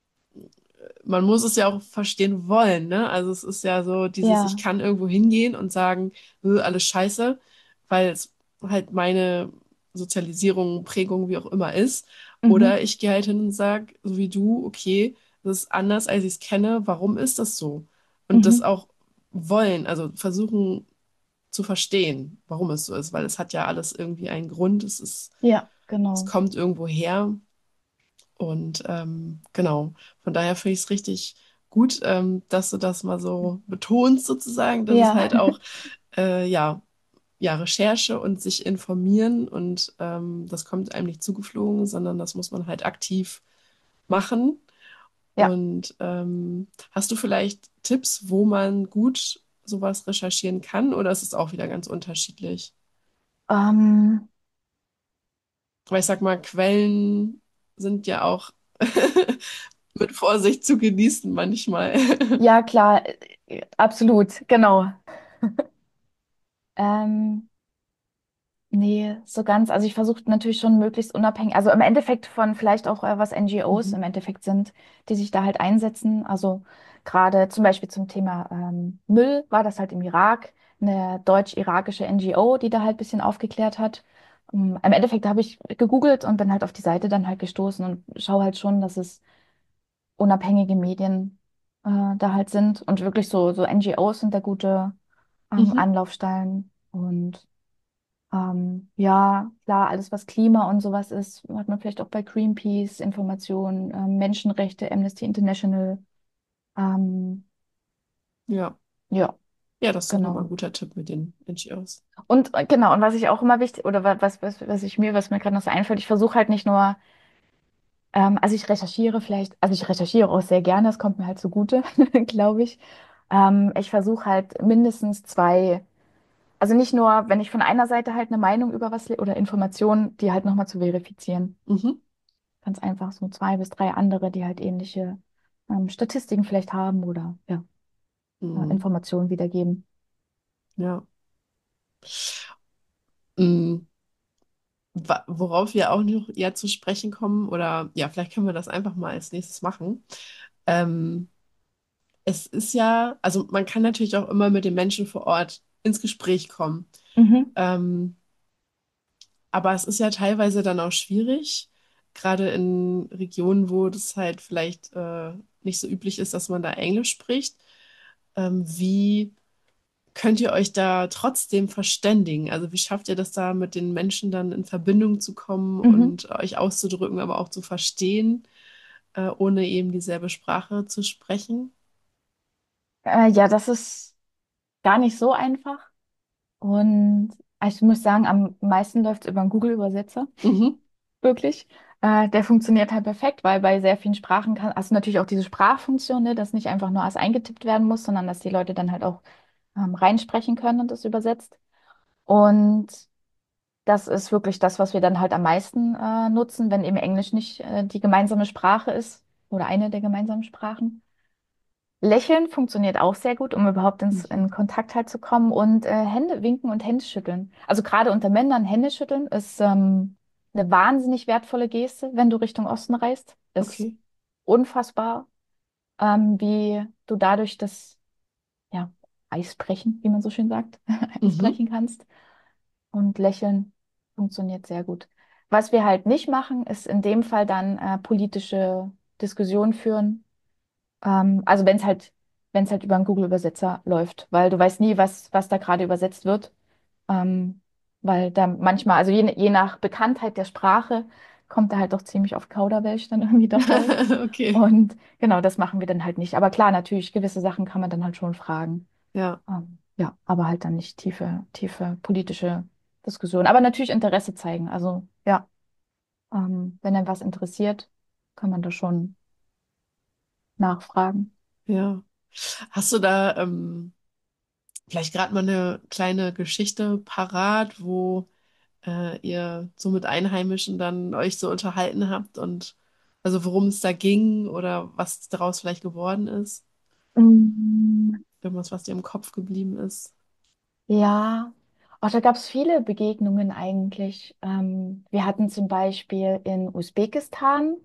man muss es ja auch verstehen wollen, ne? Also es ist ja so dieses, ich ja, kann irgendwo hingehen und sagen, "Äh, alles scheiße, weil es halt meine Sozialisierung, Prägung, wie auch immer ist. Oder mhm. ich gehe halt hin und sage, so wie du, okay, das ist anders, als ich es kenne, warum ist das so? Und das Mhm. auch wollen, also versuchen zu verstehen, warum es so ist, weil es hat ja alles irgendwie einen Grund, es ist, Ja, es genau. kommt irgendwo her. Und ähm, genau, von daher finde ich es richtig gut, ähm, dass du das mal so betonst, sozusagen, dass es Ja, halt auch äh, ja, ja, Recherche und sich informieren und ähm, das kommt einem nicht zugeflogen, sondern das muss man halt aktiv machen. ja. Und ähm, hast du vielleicht Tipps, wo man gut sowas recherchieren kann, oder ist es auch wieder ganz unterschiedlich? Ähm, Weil ich sag mal, Quellen sind ja auch mit Vorsicht zu genießen manchmal. ja, klar, äh, absolut, genau. Ähm, Nee, so ganz. Also ich versuche natürlich schon möglichst unabhängig, also im Endeffekt von vielleicht auch, äh, was N G Os Mhm. im Endeffekt sind, die sich da halt einsetzen. Also gerade zum Beispiel zum Thema ähm, Müll war das halt im Irak eine deutsch-irakische N G O, die da halt ein bisschen aufgeklärt hat. Ähm, im Endeffekt habe ich gegoogelt und bin halt auf die Seite dann halt gestoßen und schaue halt schon, dass es unabhängige Medien äh, da halt sind und wirklich so, so N G Os sind da gute ähm, Mhm. Anlaufstellen und Ähm, ja, klar, alles, was Klima und sowas ist, hat man vielleicht auch bei Greenpeace Informationen, ähm, Menschenrechte, Amnesty International. Ähm, Ja. ja, Ja, das ist doch nochmal ein genau. guter Tipp mit den N G Os. Und äh, genau, und was ich auch immer wichtig, oder wa- was, was, was ich mir, was mir gerade noch so einfällt, ich versuche halt nicht nur, ähm, also ich recherchiere vielleicht, also ich recherchiere auch sehr gerne, das kommt mir halt zugute, glaube ich. Ähm, ich versuche halt mindestens zwei, also nicht nur, wenn ich von einer Seite halt eine Meinung über was le- oder Informationen, die halt nochmal zu verifizieren. Mhm. Ganz einfach so zwei bis drei andere, die halt ähnliche ähm, Statistiken vielleicht haben oder ja, äh, Mhm. Informationen wiedergeben. Ja. Mhm. Wa- Worauf wir auch noch eher zu sprechen kommen, oder ja, vielleicht können wir das einfach mal als nächstes machen. Ähm, Es ist ja, also man kann natürlich auch immer mit den Menschen vor Ort ins Gespräch kommen. Mhm. Ähm, aber es ist ja teilweise dann auch schwierig, gerade in Regionen, wo das halt vielleicht äh, nicht so üblich ist, dass man da Englisch spricht. Ähm, wie könnt ihr euch da trotzdem verständigen? Also wie schafft ihr das da, mit den Menschen dann in Verbindung zu kommen Mhm. und euch auszudrücken, aber auch zu verstehen, äh, ohne eben dieselbe Sprache zu sprechen? Äh, ja, das ist gar nicht so einfach. Und ich muss sagen, am meisten läuft es über einen Google-Übersetzer, Mhm. wirklich. Äh, der funktioniert halt perfekt, weil bei sehr vielen Sprachen kann, hast du natürlich auch diese Sprachfunktion, ne, dass nicht einfach nur alles eingetippt werden muss, sondern dass die Leute dann halt auch ähm, reinsprechen können und das übersetzt. Und das ist wirklich das, was wir dann halt am meisten äh, nutzen, wenn eben Englisch nicht äh, die gemeinsame Sprache ist oder eine der gemeinsamen Sprachen. Lächeln funktioniert auch sehr gut, um überhaupt ins, Mhm. in Kontakt halt zu kommen und äh, Hände winken und Hände schütteln. Also gerade unter Männern Hände schütteln ist ähm, eine wahnsinnig wertvolle Geste, wenn du Richtung Osten reist. Ist Okay. unfassbar, ähm, wie du dadurch das ja, Eis brechen, wie man so schön sagt, Eis Mhm. brechen kannst. Und Lächeln funktioniert sehr gut. Was wir halt nicht machen, ist in dem Fall dann äh, politische Diskussionen führen. Ähm, also wenn es halt, wenn es halt über einen Google-Übersetzer läuft, weil du weißt nie, was, was da gerade übersetzt wird. Ähm, weil da manchmal, also je, je nach Bekanntheit der Sprache, kommt da halt doch ziemlich auf Kauderwelsch dann irgendwie doch raus. Okay. Und genau, das machen wir dann halt nicht. Aber klar, natürlich, gewisse Sachen kann man dann halt schon fragen. Ja, Ähm, ja, aber halt dann nicht tiefe, tiefe politische Diskussionen. Aber natürlich Interesse zeigen. Also ja, ähm, wenn dann was interessiert, kann man da schon nachfragen. ja. Hast du da ähm, vielleicht gerade mal eine kleine Geschichte parat, wo äh, ihr so mit Einheimischen dann euch so unterhalten habt und also worum es da ging oder was daraus vielleicht geworden ist? Mm, Irgendwas, was dir im Kopf geblieben ist? ja, auch da gab es viele Begegnungen eigentlich. Ähm, wir hatten zum Beispiel in Usbekistan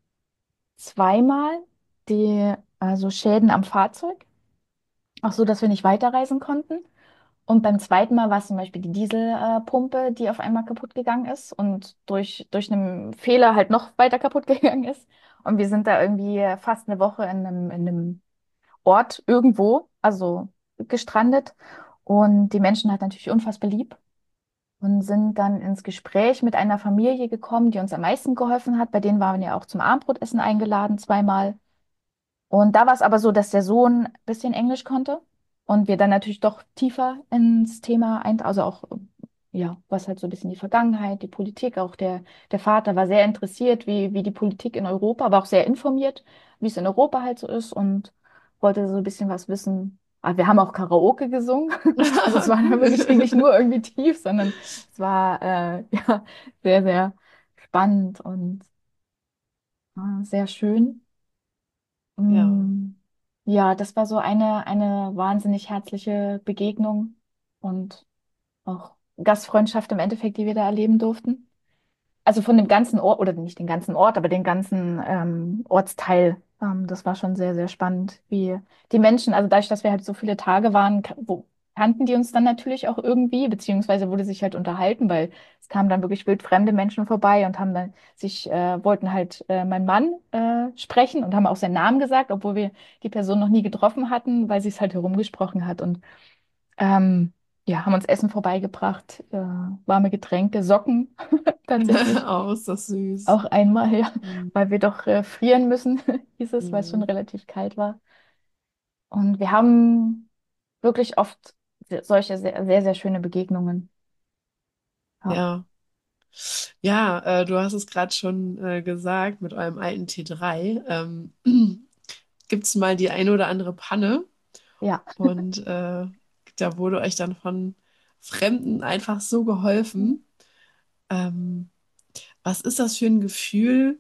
zweimal die also Schäden am Fahrzeug, auch so, dass wir nicht weiterreisen konnten. Und beim zweiten Mal war es zum Beispiel die Dieselpumpe, die auf einmal kaputt gegangen ist und durch, durch einen Fehler halt noch weiter kaputt gegangen ist. Und wir sind da irgendwie fast eine Woche in einem, in einem Ort irgendwo, also gestrandet. Und die Menschen halt natürlich unfassbar lieb und sind dann ins Gespräch mit einer Familie gekommen, die uns am meisten geholfen hat. Bei denen waren wir ja auch zum Abendbrotessen eingeladen, zweimal. Und da war es aber so, dass der Sohn ein bisschen Englisch konnte und wir dann natürlich doch tiefer ins Thema ein, also auch, ja, was halt so ein bisschen die Vergangenheit, die Politik, auch der, der Vater war sehr interessiert, wie, wie die Politik in Europa, aber auch sehr informiert, wie es in Europa halt so ist und wollte so ein bisschen was wissen. Aber wir haben auch Karaoke gesungen. Also es war dann wirklich Cool. nicht nur irgendwie tief, sondern es war äh, ja sehr, sehr spannend und äh, sehr schön. Ja, Mm, ja, das war so eine, eine wahnsinnig herzliche Begegnung und auch Gastfreundschaft im Endeffekt, die wir da erleben durften. Also von dem ganzen Ort, oder nicht den ganzen Ort, aber den ganzen ähm, Ortsteil. Ähm, das war schon sehr, sehr spannend, wie die Menschen, also dadurch, dass wir halt so viele Tage waren, ka- wo, kannten die uns dann natürlich auch irgendwie, beziehungsweise wurde sich halt unterhalten, weil es kamen dann wirklich wildfremde Menschen vorbei und haben dann sich, äh, wollten halt äh, meinen Mann äh, sprechen und haben auch seinen Namen gesagt, obwohl wir die Person noch nie getroffen hatten, weil sie es halt herumgesprochen hat. Und ähm, ja, haben uns Essen vorbeigebracht, äh, warme Getränke, Socken tatsächlich. Oh, ist das süß. Auch einmal, ja, Mhm. weil wir doch äh, frieren müssen, hieß es, weil es schon Mhm. relativ kalt war. Und wir haben wirklich oft se- solche sehr, sehr, sehr schöne Begegnungen. Ja, Ja. Ja, äh, du hast es gerade schon äh, gesagt mit eurem alten T drei. Ähm, gibt es mal die eine oder andere Panne ja, und äh, da wurde euch dann von Fremden einfach so geholfen. Ähm, Was ist das für ein Gefühl,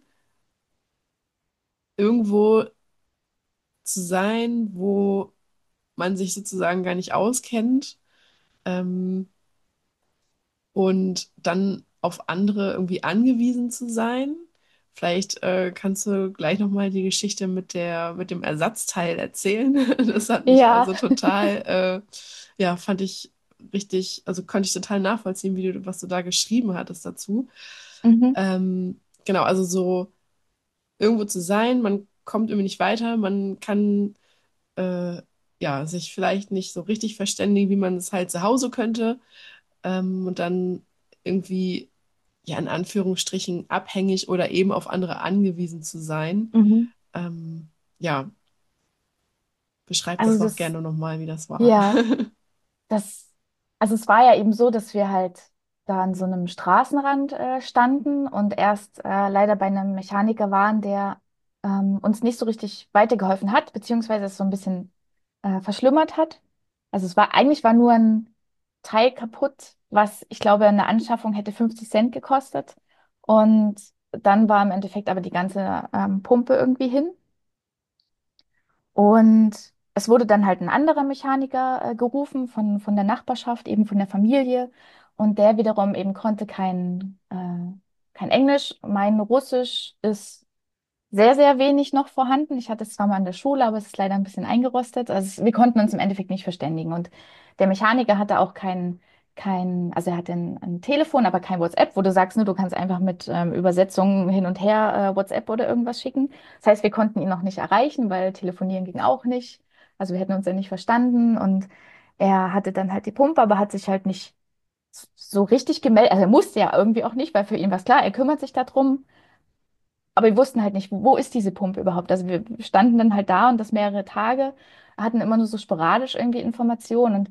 irgendwo zu sein, wo man sich sozusagen gar nicht auskennt, ähm, und dann auf andere irgendwie angewiesen zu sein? Vielleicht äh, kannst du gleich nochmal die Geschichte mit der, mit dem Ersatzteil erzählen. Das hat mich ja, also total, äh, ja, fand ich richtig, also konnte ich total nachvollziehen, wie du, was du da geschrieben hattest dazu. mhm, Ähm, genau, also so irgendwo zu sein, man kommt irgendwie nicht weiter, man kann äh, ja sich vielleicht nicht so richtig verständigen, wie man es halt zu Hause könnte, ähm, und dann irgendwie ja in Anführungsstrichen abhängig oder eben auf andere angewiesen zu sein. mhm. Ähm, ja, beschreib das Also doch das, gerne nochmal, wie das war. ja, das, also es war ja eben so, dass wir halt da an so einem Straßenrand äh, standen und erst äh, leider bei einem Mechaniker waren, der ähm, uns nicht so richtig weitergeholfen hat, beziehungsweise es so ein bisschen äh, verschlimmert hat. Also es war eigentlich war nur ein Teil kaputt, was ich glaube, eine Anschaffung hätte fünfzig Cent gekostet. Und dann war im Endeffekt aber die ganze ähm, Pumpe irgendwie hin. Und es wurde dann halt ein anderer Mechaniker äh, gerufen von, von der Nachbarschaft, eben von der Familie. Und der wiederum eben konnte kein, äh, kein Englisch. Mein Russisch ist sehr, sehr wenig noch vorhanden. Ich hatte es zwar mal in der Schule, aber es ist leider ein bisschen eingerostet. Also es, wir konnten uns im Endeffekt nicht verständigen. Und der Mechaniker hatte auch kein, kein, also er hatte ein, ein Telefon, aber kein WhatsApp, wo du sagst, ne, du kannst einfach mit ähm, Übersetzungen hin und her äh, WhatsApp oder irgendwas schicken. Das heißt, wir konnten ihn noch nicht erreichen, weil telefonieren ging auch nicht. Also wir hätten uns ja nicht verstanden. Und er hatte dann halt die Pumpe, aber hat sich halt nicht so richtig gemeldet. Also er musste ja irgendwie auch nicht, weil für ihn war es klar, er kümmert sich darum. Aber wir wussten halt nicht, wo ist diese Pumpe überhaupt? Also wir standen dann halt da und das mehrere Tage, hatten immer nur so sporadisch irgendwie Informationen und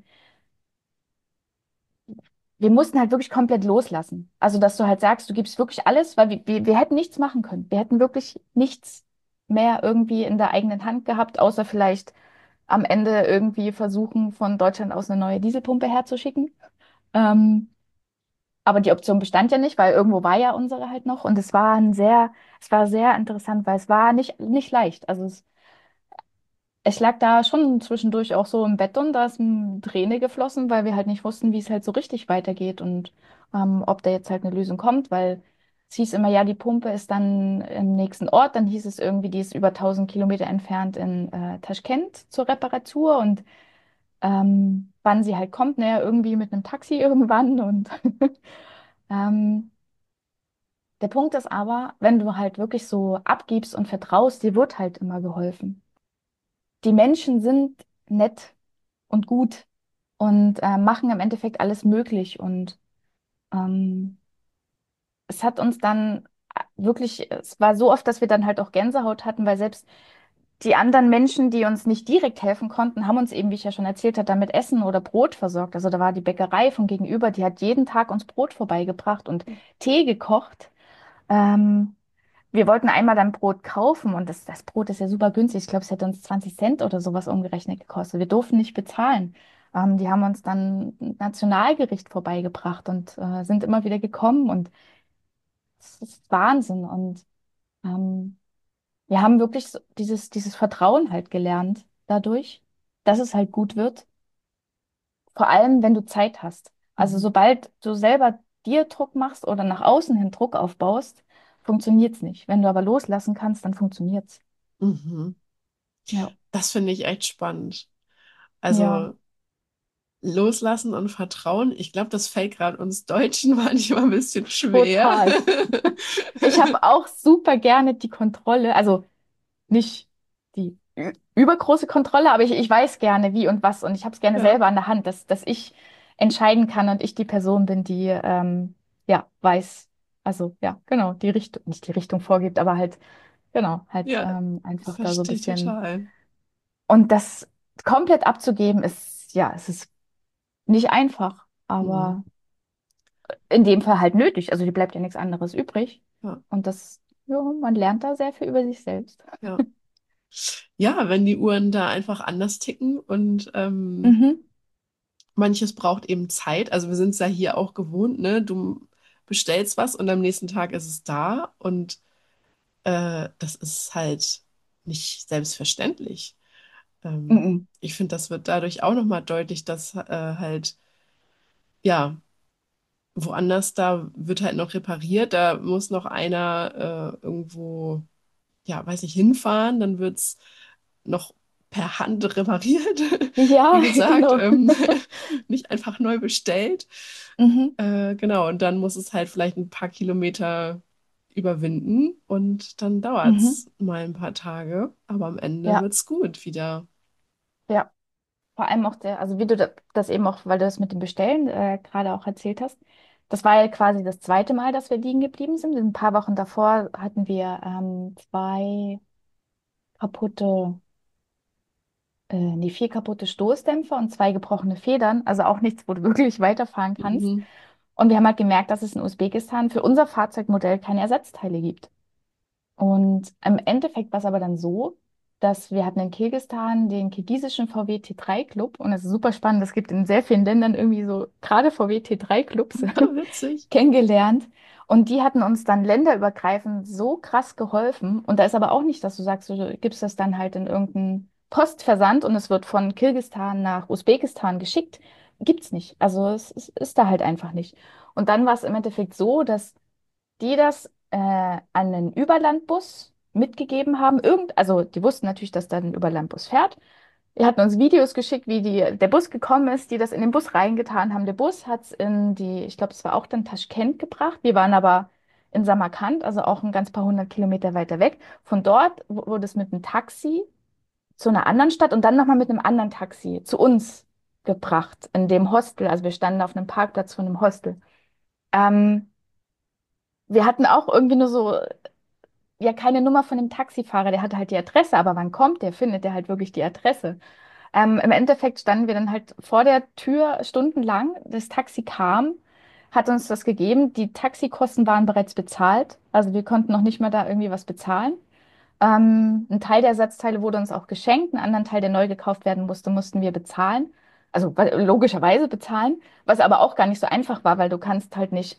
wir mussten halt wirklich komplett loslassen. Also dass du halt sagst, du gibst wirklich alles, weil wir, wir, wir hätten nichts machen können. Wir hätten wirklich nichts mehr irgendwie in der eigenen Hand gehabt, außer vielleicht am Ende irgendwie versuchen, von Deutschland aus eine neue Dieselpumpe herzuschicken. Ähm, aber die Option bestand ja nicht, weil irgendwo war ja unsere halt noch. Und es war ein sehr, es war sehr interessant, weil es war nicht, nicht leicht. Also es Ich lag da schon zwischendurch auch so im Bett und da ist ein Träne geflossen, weil wir halt nicht wussten, wie es halt so richtig weitergeht und ähm, ob da jetzt halt eine Lösung kommt, weil es hieß immer, ja, die Pumpe ist dann im nächsten Ort, dann hieß es irgendwie, die ist über tausend Kilometer entfernt in äh, Taschkent zur Reparatur und ähm, wann sie halt kommt, naja, irgendwie mit einem Taxi irgendwann und ähm, der Punkt ist aber, wenn du halt wirklich so abgibst und vertraust, dir wird halt immer geholfen. Die Menschen sind nett und gut und äh, machen im Endeffekt alles möglich. Und ähm, es hat uns dann äh, wirklich, es war so oft, dass wir dann halt auch Gänsehaut hatten, weil selbst die anderen Menschen, die uns nicht direkt helfen konnten, haben uns eben, wie ich ja schon erzählt habe, damit Essen oder Brot versorgt. Also da war die Bäckerei von gegenüber, die hat jeden Tag uns Brot vorbeigebracht und Tee gekocht. Ähm, Wir wollten einmal dann Brot kaufen und das, das Brot ist ja super günstig. Ich glaube, es hätte uns zwanzig Cent oder sowas umgerechnet gekostet. Wir durften nicht bezahlen. Ähm, die haben uns dann ein Nationalgericht vorbeigebracht und äh, sind immer wieder gekommen und es ist Wahnsinn. Und ähm, wir haben wirklich so dieses, dieses Vertrauen halt gelernt dadurch, dass es halt gut wird. Vor allem, wenn du Zeit hast. Also Mhm. sobald du selber dir Druck machst oder nach außen hin Druck aufbaust, funktioniert's nicht. Wenn du aber loslassen kannst, dann funktioniert's. Mhm. Ja. Das finde ich echt spannend. Ja, Also loslassen und vertrauen, ich glaube, das fällt gerade uns Deutschen manchmal ein bisschen schwer. total. Ich habe auch super gerne die Kontrolle, also nicht die ü- übergroße Kontrolle, aber ich, ich weiß gerne wie und was und ich habe es gerne Ja. selber an der Hand, dass, dass ich entscheiden kann und ich die Person bin, die ähm, ja weiß, also ja, genau, die Richtung, nicht die Richtung vorgibt, aber halt, genau, halt Ja, ähm, einfach da so ein verstehe ich bisschen. total. Und das komplett abzugeben ist, ja, es ist nicht einfach, Hm. aber in dem Fall halt nötig. Also die bleibt ja nichts anderes übrig. Ja, Und das, ja, man lernt da sehr viel über sich selbst. ja. Ja, wenn die Uhren da einfach anders ticken und ähm, Mhm. manches braucht eben Zeit. Also wir sind es ja hier auch gewohnt, ne? Du bestellst was und am nächsten Tag ist es da und äh, das ist halt nicht selbstverständlich. Ähm, Mhm. ich finde, das wird dadurch auch nochmal deutlich, dass äh, halt, ja, woanders, da wird halt noch repariert, da muss noch einer äh, irgendwo, ja, weiß nicht, hinfahren, dann wird's noch per Hand repariert. Wie Ja, gesagt, genau. ähm, nicht einfach neu bestellt. Mhm. Äh, genau, und dann muss es halt vielleicht ein paar Kilometer überwinden und dann Mhm. dauert's mal ein paar Tage, aber am Ende Ja, wird's gut wieder. ja. Vor allem auch der, also wie du da- das eben auch, weil du das mit dem Bestellen äh, gerade auch erzählt hast. Das war ja quasi das zweite Mal, dass wir liegen geblieben sind. Ein paar Wochen davor hatten wir ähm, zwei kaputte, äh, nee, vier kaputte Stoßdämpfer und zwei gebrochene Federn. Also auch nichts, wo du wirklich weiterfahren kannst. Mhm. Und wir haben halt gemerkt, dass es in Usbekistan für unser Fahrzeugmodell keine Ersatzteile gibt. Und im Endeffekt war es aber dann so, dass wir hatten in Kirgisistan den kirgisischen V W T drei Club und es ist super spannend. Es gibt in sehr vielen Ländern irgendwie so gerade V W T drei Clubs Witzig. kennengelernt. Und die hatten uns dann länderübergreifend so krass geholfen. Und da ist aber auch nicht, dass du sagst, du gibst das dann halt in irgendeinen Postversand und es wird von Kirgisistan nach Usbekistan geschickt. Gibt's nicht. Also es, es ist da halt einfach nicht. Und dann war es im Endeffekt so, dass die das äh, an einen Überlandbus mitgegeben haben. Irgend, also die wussten natürlich, dass da ein Überlandbus fährt. Die hatten uns Videos geschickt, wie die, der Bus gekommen ist, die das in den Bus reingetan haben. Der Bus hat es in die, ich glaube, es war auch dann Taschkent gebracht. Wir waren aber in Samarkand, also auch ein ganz paar hundert Kilometer weiter weg. Von dort wu- wurde es mit einem Taxi zu einer anderen Stadt und dann nochmal mit einem anderen Taxi zu uns gebracht, in dem Hostel. Also wir standen auf einem Parkplatz von einem Hostel. Ähm, wir hatten auch irgendwie nur so ja keine Nummer von dem Taxifahrer, der hatte halt die Adresse, aber wann kommt der, findet der halt wirklich die Adresse? Ähm, im Endeffekt standen wir dann halt vor der Tür stundenlang. Das Taxi kam, hat uns das gegeben. Die Taxikosten waren bereits bezahlt, also wir konnten noch nicht mal da irgendwie was bezahlen. Ähm, ein Teil der Ersatzteile wurde uns auch geschenkt, einen anderen Teil, der neu gekauft werden musste, mussten wir bezahlen. Also weil- logischerweise bezahlen, was aber auch gar nicht so einfach war, weil du kannst halt nicht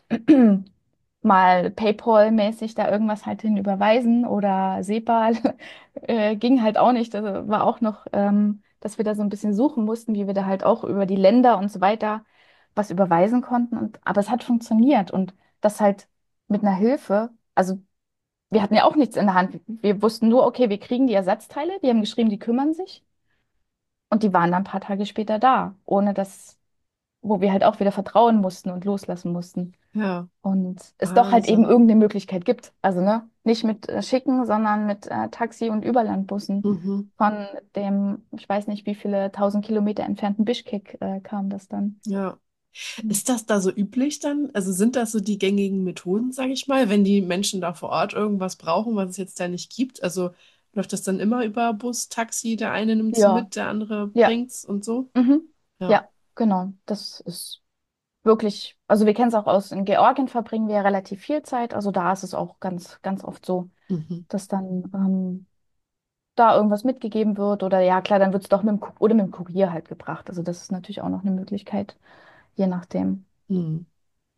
mal PayPal-mäßig da irgendwas halt hin überweisen oder SEPA äh, ging halt auch nicht. Das war auch noch, ähm, dass wir da so ein bisschen suchen mussten, wie wir da halt auch über die Länder und so weiter was überweisen konnten. Und, aber es hat funktioniert und das halt mit einer Hilfe. Also wir hatten ja auch nichts in der Hand. Wir wussten nur, okay, wir kriegen die Ersatzteile. Die haben geschrieben, die kümmern sich. Und die waren dann ein paar Tage später da, ohne dass, wo wir halt auch wieder vertrauen mussten und loslassen mussten. Ja, Und es doch halt eben Wahnsinn. irgendeine Möglichkeit gibt. Also, ne, nicht mit äh, Schicken, sondern mit äh, Taxi- und Überlandbussen. Mhm. Von dem, ich weiß nicht, wie viele tausend Kilometer entfernten Bischkek äh, kam das dann. Ja. Ist das da so üblich dann? Also sind das so die gängigen Methoden, sage ich mal, wenn die Menschen da vor Ort irgendwas brauchen, was es jetzt da nicht gibt? Also läuft das dann immer über Bus, Taxi, der eine nimmt's Ja, mit, der andere ja, bringt's und so? mhm. Ja. Ja, genau. Das ist wirklich, also wir kennen es auch aus, in Georgien verbringen wir ja relativ viel Zeit. Also da ist es auch ganz, ganz oft so, Mhm. dass dann ähm, da irgendwas mitgegeben wird oder ja, klar, dann wird es doch mit dem, Ku- oder mit dem Kurier halt gebracht. Also das ist natürlich auch noch eine Möglichkeit, je nachdem. Mhm.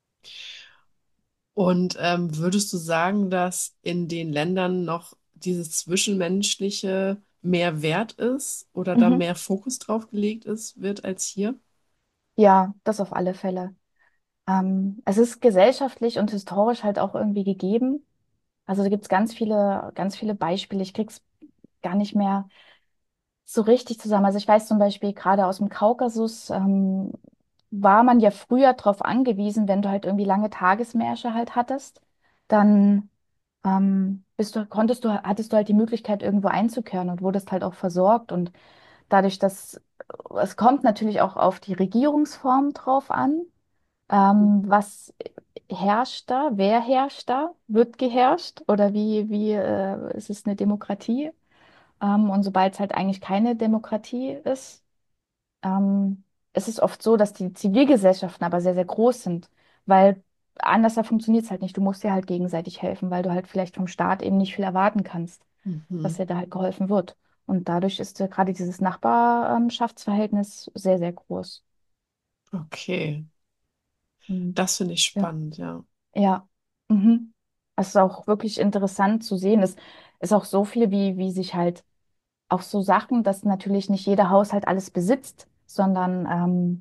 Und ähm, würdest du sagen, dass in den Ländern noch dieses Zwischenmenschliche mehr wert ist oder da Mhm. mehr Fokus drauf gelegt ist, wird als hier? Ja, das auf alle Fälle. Ähm, es ist gesellschaftlich und historisch halt auch irgendwie gegeben. Also da gibt es ganz viele, ganz viele Beispiele. Ich krieg's gar nicht mehr so richtig zusammen. Also ich weiß zum Beispiel gerade aus dem Kaukasus, ähm, war man ja früher darauf angewiesen, wenn du halt irgendwie lange Tagesmärsche halt hattest, dann ähm, bist du, konntest du, hattest du halt die Möglichkeit, irgendwo einzukehren und wurdest halt auch versorgt. Und dadurch, dass es kommt natürlich auch auf die Regierungsform drauf an. Ähm, was herrscht da? Wer herrscht da? Wird geherrscht? Oder wie, wie äh, ist es eine Demokratie? Ähm, und sobald es halt eigentlich keine Demokratie ist, ähm, ist es oft so, dass die Zivilgesellschaften aber sehr, sehr groß sind, weil anders funktioniert es halt nicht. Du musst dir halt gegenseitig helfen, weil du halt vielleicht vom Staat eben nicht viel erwarten kannst, dass Mhm. dir da halt geholfen wird. Und dadurch ist äh, gerade dieses Nachbarschaftsverhältnis sehr, sehr groß. Okay, Und das finde ich ja, spannend, ja. ja. Mhm. Es ist auch wirklich interessant zu sehen. Es ist auch so viel, wie, wie sich halt auch so Sachen, dass natürlich nicht jeder Haushalt alles besitzt, sondern ähm,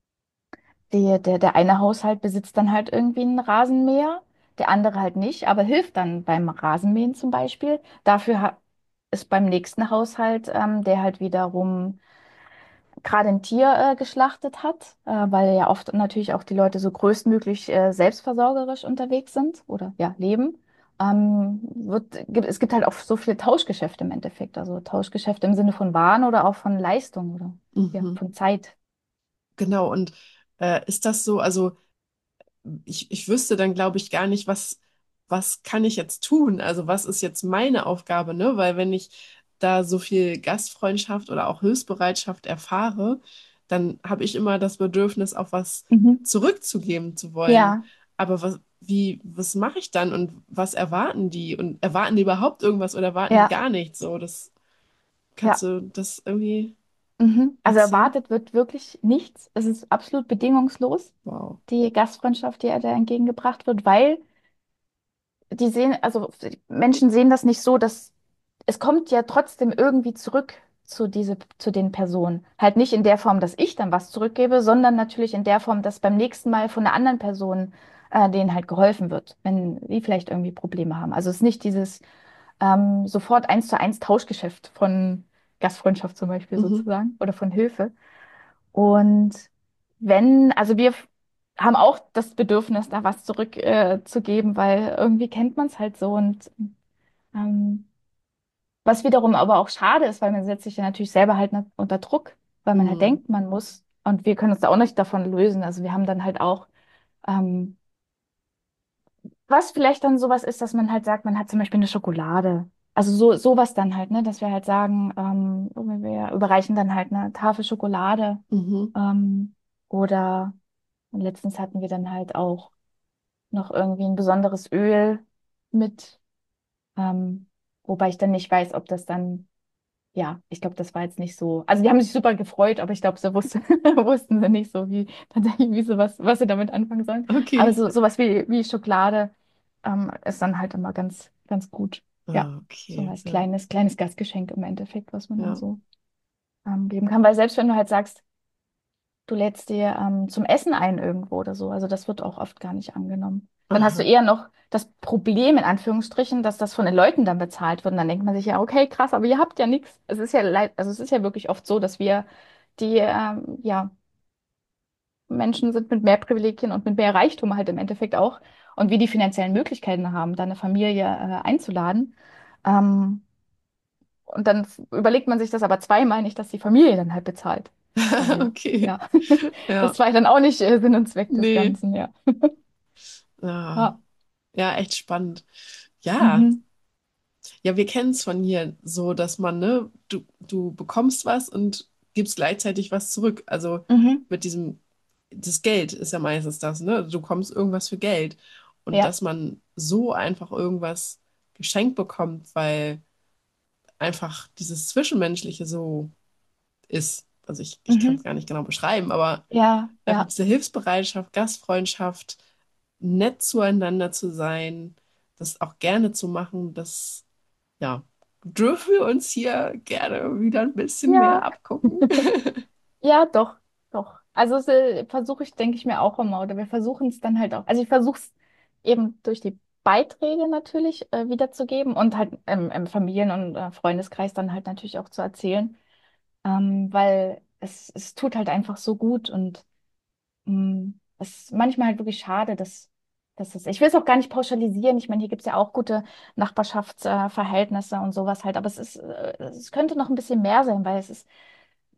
die, der, der eine Haushalt besitzt dann halt irgendwie einen Rasenmäher, der andere halt nicht, aber hilft dann beim Rasenmähen zum Beispiel. Dafür ha- ist beim nächsten Haushalt, ähm, der halt wiederum gerade ein Tier äh, geschlachtet hat, äh, weil ja oft natürlich auch die Leute so größtmöglich äh, selbstversorgerisch unterwegs sind oder ja leben. Ähm, wird, gibt, es gibt halt auch so viele Tauschgeschäfte im Endeffekt, also Tauschgeschäfte im Sinne von Waren oder auch von Leistung oder ja, Mhm. von Zeit. Genau, und äh, ist das so, also ich, ich wüsste dann, glaube ich, gar nicht, was, was kann ich jetzt tun? Also was ist jetzt meine Aufgabe, ne? Weil wenn ich da so viel Gastfreundschaft oder auch Hilfsbereitschaft erfahre, dann habe ich immer das Bedürfnis, auch was Mhm. zurückzugeben zu wollen. Ja, Aber was, wie, was mache ich dann und was erwarten die? Und erwarten die überhaupt irgendwas oder erwarten die ja, gar nichts? So, das kannst ja. du das irgendwie Mhm. Also erzählen? erwartet wird wirklich nichts. Es ist absolut bedingungslos, Wow. die Gastfreundschaft, die da entgegengebracht wird, weil die sehen, also Menschen sehen das nicht so, dass es kommt ja trotzdem irgendwie zurück zu diese, zu den Personen. Halt nicht in der Form, dass ich dann was zurückgebe, sondern natürlich in der Form, dass beim nächsten Mal von einer anderen Person äh, denen halt geholfen wird, wenn die vielleicht irgendwie Probleme haben. Also es ist nicht dieses ähm, sofort eins zu eins Tauschgeschäft von Gastfreundschaft zum Beispiel Mhm. sozusagen oder von Hilfe. Und wenn, also wir f- haben auch das Bedürfnis, da was zurückzugeben, äh, zu geben, weil irgendwie kennt man es halt so. Und ähm, was wiederum aber auch schade ist, weil man setzt sich ja natürlich selber halt na- unter Druck, weil man halt Mhm. denkt, man muss. Und wir können uns da auch nicht davon lösen. Also wir haben dann halt auch, ähm, was vielleicht dann sowas ist, dass man halt sagt, man hat zum Beispiel eine Schokolade. Also so sowas dann halt, ne, dass wir halt sagen, ähm, wir überreichen dann halt eine Tafel Schokolade. Mhm. Ähm, oder und letztens hatten wir dann halt auch noch irgendwie ein besonderes Öl mit, ähm, wobei ich dann nicht weiß, ob das dann, ja, ich glaube, das war jetzt nicht so. Also die haben sich super gefreut, aber ich glaube, sie wussten, wussten sie nicht so, wie tatsächlich, wie sie was, was sie damit anfangen sollen. Aber Okay. so sowas wie, wie Schokolade, ähm, ist dann halt immer ganz, ganz gut. Ja, Ah, so okay. als Ja. kleines, kleines Gastgeschenk im Endeffekt, was man dann Ja. so ähm, geben kann. Weil selbst wenn du halt sagst, du lädst dir ähm, zum Essen ein irgendwo oder so. Also das wird auch oft gar nicht angenommen. Dann hast du Aha. eher noch das Problem, in Anführungsstrichen, dass das von den Leuten dann bezahlt wird. Und dann denkt man sich ja, okay, krass, aber ihr habt ja nichts. Es ist ja leid, also es ist ja wirklich oft so, dass wir die ähm, ja, Menschen sind mit mehr Privilegien und mit mehr Reichtum halt im Endeffekt auch. Und wir die finanziellen Möglichkeiten haben, da eine Familie äh, einzuladen. Ähm, und dann f- überlegt man sich das aber zweimal nicht, dass die Familie dann halt bezahlt. Weil, Okay. ja, Ja. das war ja dann auch nicht äh, Sinn und Zweck des Nee. Ganzen, ja. Ah. Ja. Ja, echt spannend. Ja. Mhm. Ja, wir kennen es von hier so, dass man, ne, du, du bekommst was und gibst gleichzeitig was zurück. Also Mhm. mit diesem, das Geld ist ja meistens das, ne? Du bekommst irgendwas für Geld. Und Ja. dass man so einfach irgendwas geschenkt bekommt, weil einfach dieses Zwischenmenschliche so ist. Also ich, ich kann es Mhm. gar nicht genau beschreiben, aber Ja, einfach ja. diese Hilfsbereitschaft, Gastfreundschaft, nett zueinander zu sein, das auch gerne zu machen, das, ja, dürfen wir uns hier gerne wieder ein bisschen mehr Ja. abgucken. Ja, doch, doch. Also es, äh, versuche ich, denke ich mir auch immer, oder wir versuchen es dann halt auch. Also ich versuche es eben durch die Beiträge natürlich äh, wiederzugeben und halt im, im Familien- und äh, Freundeskreis dann halt natürlich auch zu erzählen, ähm, weil es, es tut halt einfach so gut und mh, es ist manchmal halt wirklich schade, dass, dass es, ich will es auch gar nicht pauschalisieren. Ich meine, hier gibt es ja auch gute Nachbarschaftsverhältnisse äh, Verhältnisse und sowas halt, aber es ist, äh, es könnte noch ein bisschen mehr sein, weil es ist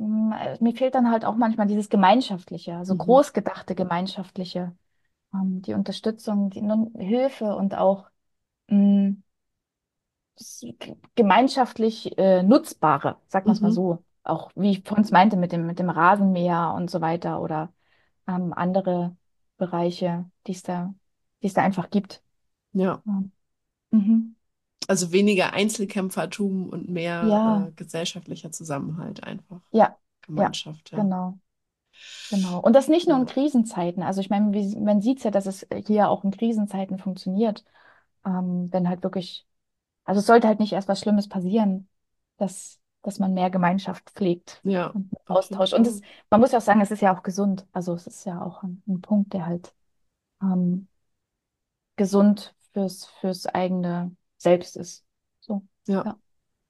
mm, äh, mir fehlt dann halt auch manchmal dieses Gemeinschaftliche, also Mhm. großgedachte Gemeinschaftliche, ähm, die Unterstützung, die Nun- Hilfe und auch mm, s- g- gemeinschaftlich äh, Nutzbare, sagen wir es mal Mhm. so. Auch wie ich vorhin meinte mit dem, mit dem Rasenmäher und so weiter oder ähm, andere Bereiche, die es da, die es da einfach gibt. Ja. Ja. Mhm. Also weniger Einzelkämpfertum und mehr Ja, äh, gesellschaftlicher Zusammenhalt einfach. ja, ja, Gemeinschaft, ja. genau. Genau. Und das nicht nur in Ja. Krisenzeiten. Also ich meine, wie, man sieht ja, dass es hier auch in Krisenzeiten funktioniert. Ähm, wenn halt wirklich, also es sollte halt nicht erst was Schlimmes passieren, dass, dass man mehr Gemeinschaft pflegt Ja, und mehr auf jeden Austausch. Und es, Fall. man muss ja auch sagen, es ist ja auch gesund. Also es ist ja auch ein, ein Punkt, der halt ähm, gesund fürs, fürs eigene Selbst ist. So, Ja. ja.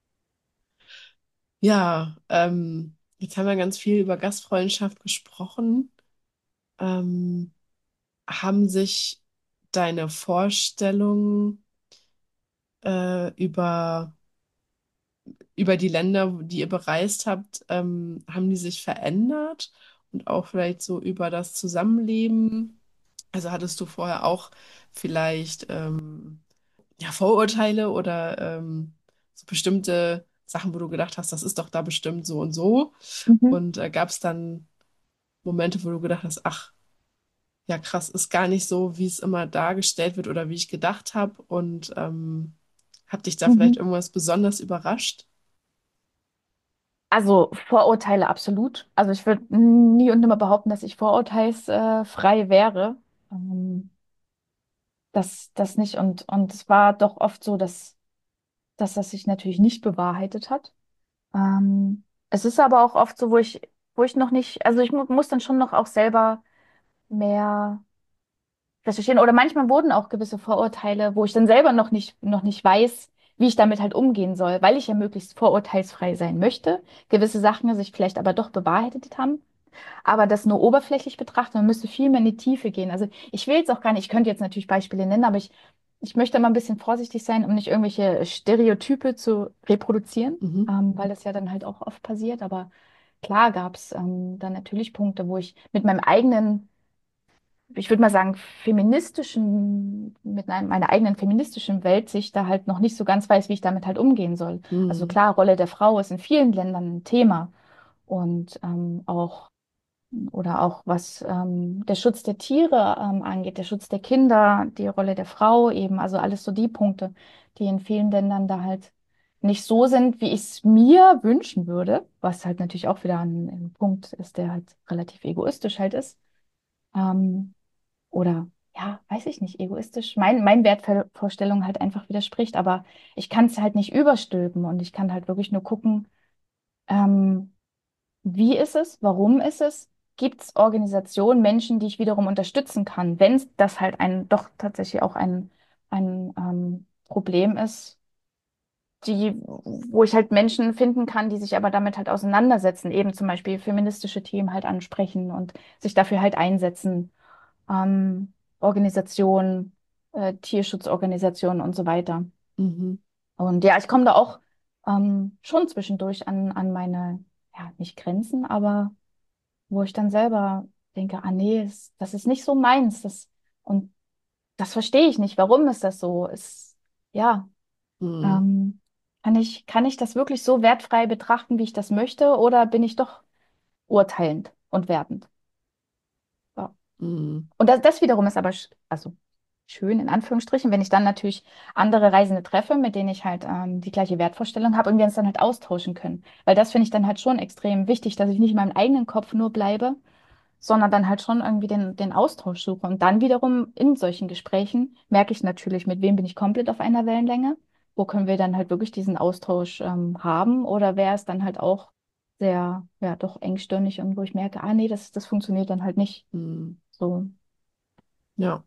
Ja, ähm, jetzt haben wir ganz viel über Gastfreundschaft gesprochen. Ähm, haben sich deine Vorstellungen äh, über, über die Länder, die ihr bereist habt, ähm, haben die sich verändert? Und auch vielleicht so über das Zusammenleben? Also hattest du vorher auch vielleicht ähm, ja, Vorurteile oder ähm, so bestimmte Sachen, wo du gedacht hast, das ist doch da bestimmt so und so? Mhm. Und äh, gab es dann Momente, wo du gedacht hast, ach, ja krass, ist gar nicht so, wie es immer dargestellt wird oder wie ich gedacht habe? Und ähm, hat dich da vielleicht Mhm. irgendwas besonders überrascht? Also Vorurteile absolut. Also ich würde nie und nimmer behaupten, dass ich vorurteilsfrei wäre. Ähm, das, das nicht. Und, und es war doch oft so, dass, dass das sich natürlich nicht bewahrheitet hat. Ähm, es ist aber auch oft so, wo ich, wo ich noch nicht, also ich mu muss dann schon noch auch selber mehr recherchieren. Oder manchmal wurden auch gewisse Vorurteile, wo ich dann selber noch nicht, noch nicht weiß, wie ich damit halt umgehen soll, weil ich ja möglichst vorurteilsfrei sein möchte. Gewisse Sachen sich vielleicht aber doch bewahrheitet haben. Aber das nur oberflächlich betrachten, man müsste viel mehr in die Tiefe gehen. Also ich will jetzt auch gar nicht, ich könnte jetzt natürlich Beispiele nennen, aber ich, ich möchte mal ein bisschen vorsichtig sein, um nicht irgendwelche Stereotype zu reproduzieren, Mhm. ähm, weil das ja dann halt auch oft passiert. Aber klar gab es ähm, dann natürlich Punkte, wo ich mit meinem eigenen, ich würde mal sagen, feministischen, mit einem, meiner eigenen feministischen Weltsicht da halt noch nicht so ganz weiß, wie ich damit halt umgehen soll. Also Mhm. klar, Rolle der Frau ist in vielen Ländern ein Thema und ähm, auch oder auch was ähm, der Schutz der Tiere ähm, angeht, der Schutz der Kinder, die Rolle der Frau eben, also alles so die Punkte, die in vielen Ländern da halt nicht so sind, wie ich es mir wünschen würde, was halt natürlich auch wieder ein, ein Punkt ist, der halt relativ egoistisch halt ist. Ähm, oder ja, weiß ich nicht, egoistisch, mein, mein Wertvorstellung halt einfach widerspricht, aber ich kann es halt nicht überstülpen und ich kann halt wirklich nur gucken, ähm, wie ist es? Warum ist es? Gibt es Organisationen, Menschen, die ich wiederum unterstützen kann, wenn das halt ein doch tatsächlich auch ein, ein ähm, Problem ist, die, wo ich halt Menschen finden kann, die sich aber damit halt auseinandersetzen, eben zum Beispiel feministische Themen halt ansprechen und sich dafür halt einsetzen, ähm, Organisationen, äh, Tierschutzorganisationen und so weiter. Mhm. Und ja, ich komme da auch ähm, schon zwischendurch an, an meine, ja, nicht Grenzen, aber wo ich dann selber denke, ah nee, das, das ist nicht so meins. Das, und das verstehe ich nicht. Warum ist das so? Ist, ja, Mhm. ähm, kann ich, kann ich das wirklich so wertfrei betrachten, wie ich das möchte, oder bin ich doch urteilend und wertend? Ja. Mhm. Und das, das wiederum ist aber, sch- also schön in Anführungsstrichen, wenn ich dann natürlich andere Reisende treffe, mit denen ich halt ähm, die gleiche Wertvorstellung habe und wir uns dann halt austauschen können. Weil das finde ich dann halt schon extrem wichtig, dass ich nicht in meinem eigenen Kopf nur bleibe, sondern dann halt schon irgendwie den, den Austausch suche. Und dann wiederum in solchen Gesprächen merke ich natürlich, mit wem bin ich komplett auf einer Wellenlänge, wo können wir dann halt wirklich diesen Austausch ähm, haben oder wer ist dann halt auch sehr, ja, doch engstirnig und wo ich merke, ah nee, das, das funktioniert dann halt nicht Mhm. so. Ja.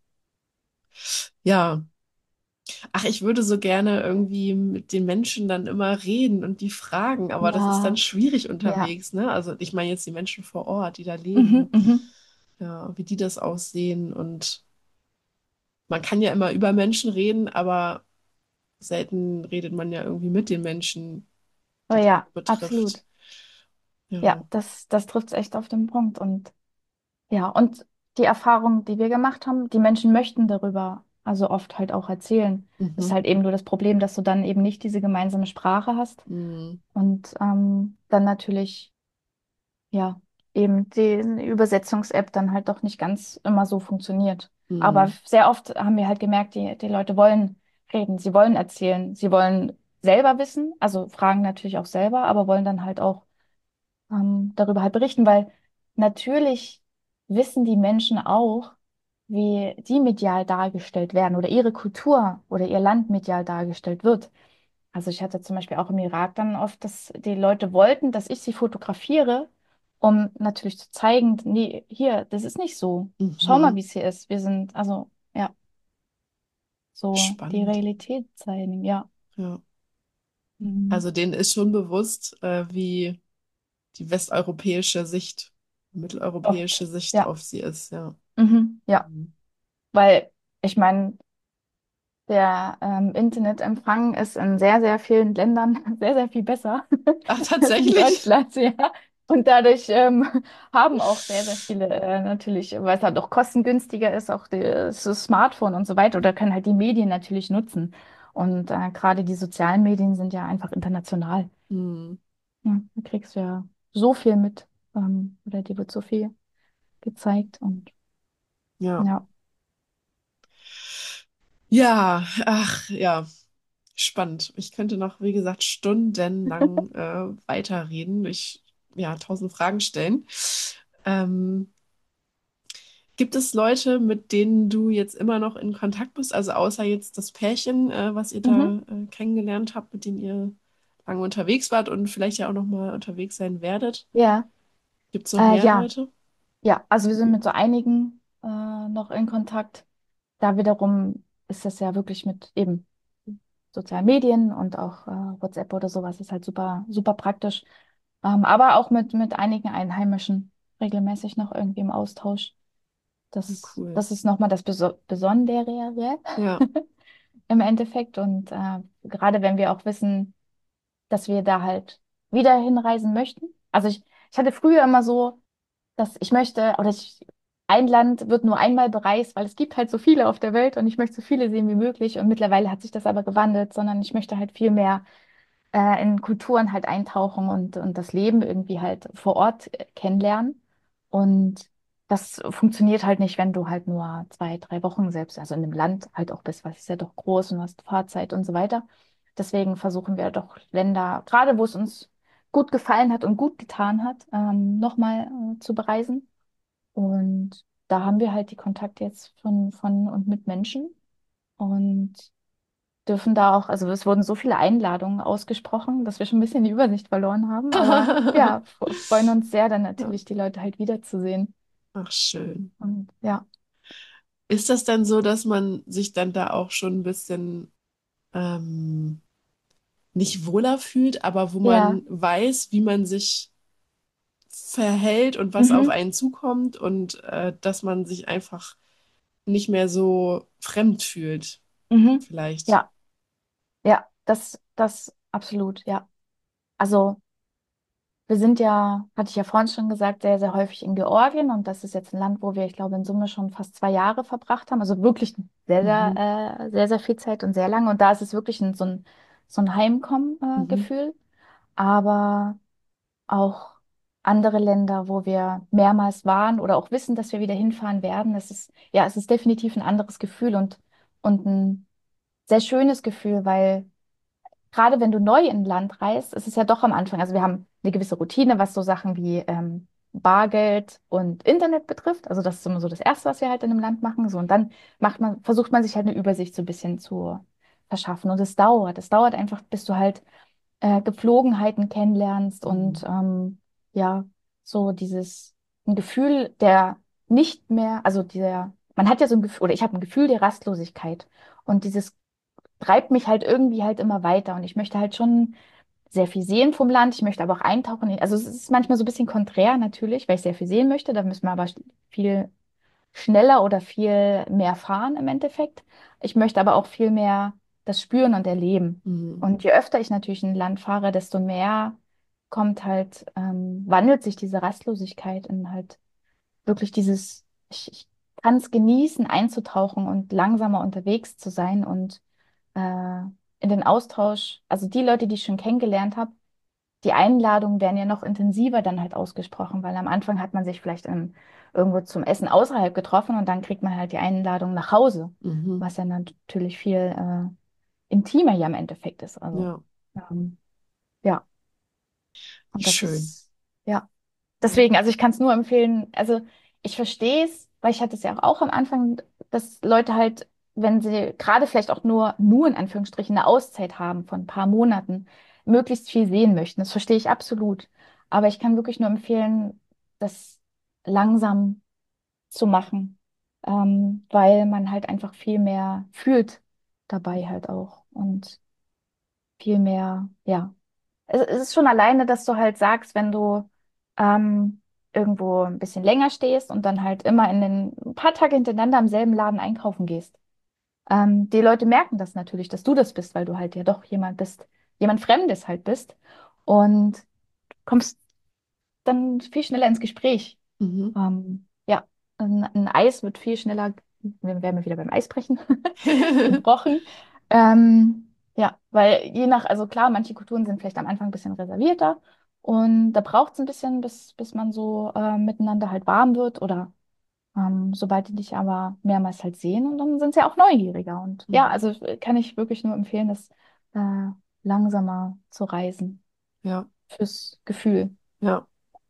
Ja. Ach, ich würde so gerne irgendwie mit den Menschen dann immer reden und die fragen, aber das ist dann Ja, schwierig ja. unterwegs, ne? Also ich meine jetzt die Menschen vor Ort, die da Mhm, leben, mhm. ja, wie die das aussehen. Und man kann ja immer über Menschen reden, aber selten redet man ja irgendwie mit den Menschen, Oh die das ja, betrifft. absolut. ja, Ja. das, das trifft es echt auf den Punkt. Und ja, und die Erfahrung, die wir gemacht haben, die Menschen möchten darüber also oft halt auch erzählen. Das ist Mhm. halt eben nur das Problem, dass du dann eben nicht diese gemeinsame Sprache hast Mhm. und ähm, dann natürlich, ja, eben die Übersetzungs-App dann halt doch nicht ganz immer so funktioniert. Aber Mhm. sehr oft haben wir halt gemerkt, die, die Leute wollen reden, sie wollen erzählen, sie wollen selber wissen, also fragen natürlich auch selber, aber wollen dann halt auch ähm, darüber halt berichten, weil natürlich wissen die Menschen auch, wie die medial dargestellt werden oder ihre Kultur oder ihr Land medial dargestellt wird. Also ich hatte zum Beispiel auch im Irak dann oft, dass die Leute wollten, dass ich sie fotografiere, um natürlich zu zeigen, nee, hier, das ist nicht so. Schau mal, Mhm. wie es hier ist. Wir sind, also ja, so die Spannend. Realität zeigen, ja. Ja. Mhm. Also denen ist schon bewusst, äh, wie die westeuropäische Sicht, mitteleuropäische Oft, Sicht ja. auf sie ist, ja. Mhm. Ja, Mhm. weil ich meine, der ähm, Internetempfang ist in sehr, sehr vielen Ländern sehr, sehr viel besser Ach, als in tatsächlich? Deutschland, ja. Und dadurch ähm, haben auch sehr, sehr viele äh, natürlich, weil es halt auch kostengünstiger ist, auch die, das Smartphone und so weiter, oder können halt die Medien natürlich nutzen. Und äh, gerade die sozialen Medien sind ja einfach international. Mhm. Ja, da kriegst du ja so viel mit, ähm, oder dir wird so viel gezeigt und Ja. ja. Ja, ach, ja. Spannend. Ich könnte noch, wie gesagt, stundenlang äh, weiterreden. Ich, ja, tausend Fragen stellen. Ähm, Gibt es Leute, mit denen du jetzt immer noch in Kontakt bist? Also außer jetzt das Pärchen, äh, was ihr Mhm. da äh, kennengelernt habt, mit dem ihr lange unterwegs wart und vielleicht ja auch noch mal unterwegs sein werdet. Ja, Gibt es noch äh, mehr ja. Leute? Ja, also wir sind mit so einigen äh, noch in Kontakt. Da wiederum ist das ja wirklich mit eben sozialen Medien und auch äh, WhatsApp oder sowas ist halt super, super praktisch. Ähm, aber auch mit, mit einigen Einheimischen regelmäßig noch irgendwie im Austausch. Ja, Das, cool. das ist nochmal das Beso Besondere Ja. im Endeffekt. Und äh, gerade wenn wir auch wissen, dass wir da halt wieder hinreisen möchten. Also ich, ich hatte früher immer so, dass ich möchte, oder ich, ein Land wird nur einmal bereist, weil es gibt halt so viele auf der Welt und ich möchte so viele sehen wie möglich. Und mittlerweile hat sich das aber gewandelt, sondern ich möchte halt viel mehr äh, in Kulturen halt eintauchen und, und das Leben irgendwie halt vor Ort äh, kennenlernen. Und das funktioniert halt nicht, wenn du halt nur zwei, drei Wochen selbst, also in einem Land halt auch bist, weil es ist ja doch groß und hast Fahrzeit und so weiter. Deswegen versuchen wir doch Länder, gerade wo es uns gut gefallen hat und gut getan hat, ähm, nochmal äh, zu bereisen. Und da haben wir halt die Kontakte jetzt von, von und mit Menschen und dürfen da auch, also es wurden so viele Einladungen ausgesprochen, dass wir schon ein bisschen die Übersicht verloren haben. Aber ja, f- freuen uns sehr, dann Ja. natürlich die Leute halt wiederzusehen. Ach, schön. Und ja, Ist das dann so, dass man sich dann da auch schon ein bisschen ähm, nicht wohler fühlt, aber wo ja, man weiß, wie man sich verhält und was auf mhm, einen zukommt und äh, dass man sich einfach nicht mehr so fremd fühlt, mhm, vielleicht. ja, ja, das, das absolut, ja. Also wir sind ja, hatte ich ja vorhin schon gesagt, sehr, sehr häufig in Georgien und das ist jetzt ein Land, wo wir, ich glaube, in Summe schon fast zwei Jahre verbracht haben. Also wirklich sehr, Mhm. sehr, äh, sehr, sehr viel Zeit und sehr lange. Und da ist es wirklich ein, so ein, so ein Mhm. Heimkommen-Gefühl. Aber auch andere Länder, wo wir mehrmals waren oder auch wissen, dass wir wieder hinfahren werden. Es ist, ja, es ist definitiv ein anderes Gefühl und, und ein sehr schönes Gefühl, weil gerade wenn du neu in ein Land reist, ist es ja doch am Anfang, also wir haben eine gewisse Routine, was so Sachen wie ähm, Bargeld und Internet betrifft. Also das ist immer so das Erste, was wir halt in einem Land machen. So, und dann macht man, versucht man sich halt eine Übersicht so ein bisschen zu verschaffen. Und es dauert. Es dauert einfach, bis du halt äh, Gepflogenheiten kennenlernst und Mhm. ähm, ja, so dieses ein Gefühl der nicht mehr, also dieser, man hat ja so ein Gefühl, oder ich habe ein Gefühl der Rastlosigkeit. Und dieses treibt mich halt irgendwie halt immer weiter. Und ich möchte halt schon sehr viel sehen vom Land. Ich möchte aber auch eintauchen. In, also es ist manchmal so ein bisschen konträr natürlich, weil ich sehr viel sehen möchte. Da müssen wir aber viel schneller oder viel mehr fahren im Endeffekt. Ich möchte aber auch viel mehr das spüren und erleben. Mhm. Und je öfter ich natürlich in ein Land fahre, desto mehr kommt halt, ähm, wandelt sich diese Rastlosigkeit in halt wirklich dieses, ich, ich kann es genießen, einzutauchen und langsamer unterwegs zu sein und äh, in den Austausch, also die Leute, die ich schon kennengelernt habe, die Einladungen werden ja noch intensiver dann halt ausgesprochen, weil am Anfang hat man sich vielleicht ähm, irgendwo zum Essen außerhalb getroffen und dann kriegt man halt die Einladung nach Hause, Mhm. was ja natürlich viel äh, intimer ja im Endeffekt ist. Also, Ja, ähm, ja, und das schön. ist, ja. Ja. Deswegen, also ich kann es nur empfehlen, also ich verstehe es, weil ich hatte es ja auch am Anfang, dass Leute halt, wenn sie gerade vielleicht auch nur, nur in Anführungsstrichen eine Auszeit haben von ein paar Monaten, möglichst viel sehen möchten. Das verstehe ich absolut. Aber ich kann wirklich nur empfehlen, das langsam zu machen, ähm, weil man halt einfach viel mehr fühlt dabei halt auch und viel mehr, ja. Es, es ist schon alleine, dass du halt sagst, wenn du ähm, irgendwo ein bisschen länger stehst und dann halt immer in den ein paar Tage hintereinander im selben Laden einkaufen gehst. Ähm, die Leute merken das natürlich, dass du das bist, weil du halt ja doch jemand bist, jemand Fremdes halt bist und kommst dann viel schneller ins Gespräch. Mhm. Ähm, ja, ein, ein Eis wird viel schneller, wir werden wieder beim Eisbrechen, gebrochen. Ähm, ja, weil je nach, also klar, manche Kulturen sind vielleicht am Anfang ein bisschen reservierter und da braucht es ein bisschen, bis, bis man so äh, miteinander halt warm wird oder ähm, sobald die dich aber mehrmals halt sehen und dann sind sie auch neugieriger. Und ja, Mhm. also kann ich wirklich nur empfehlen, das äh, langsamer zu reisen Ja, fürs Gefühl. ja.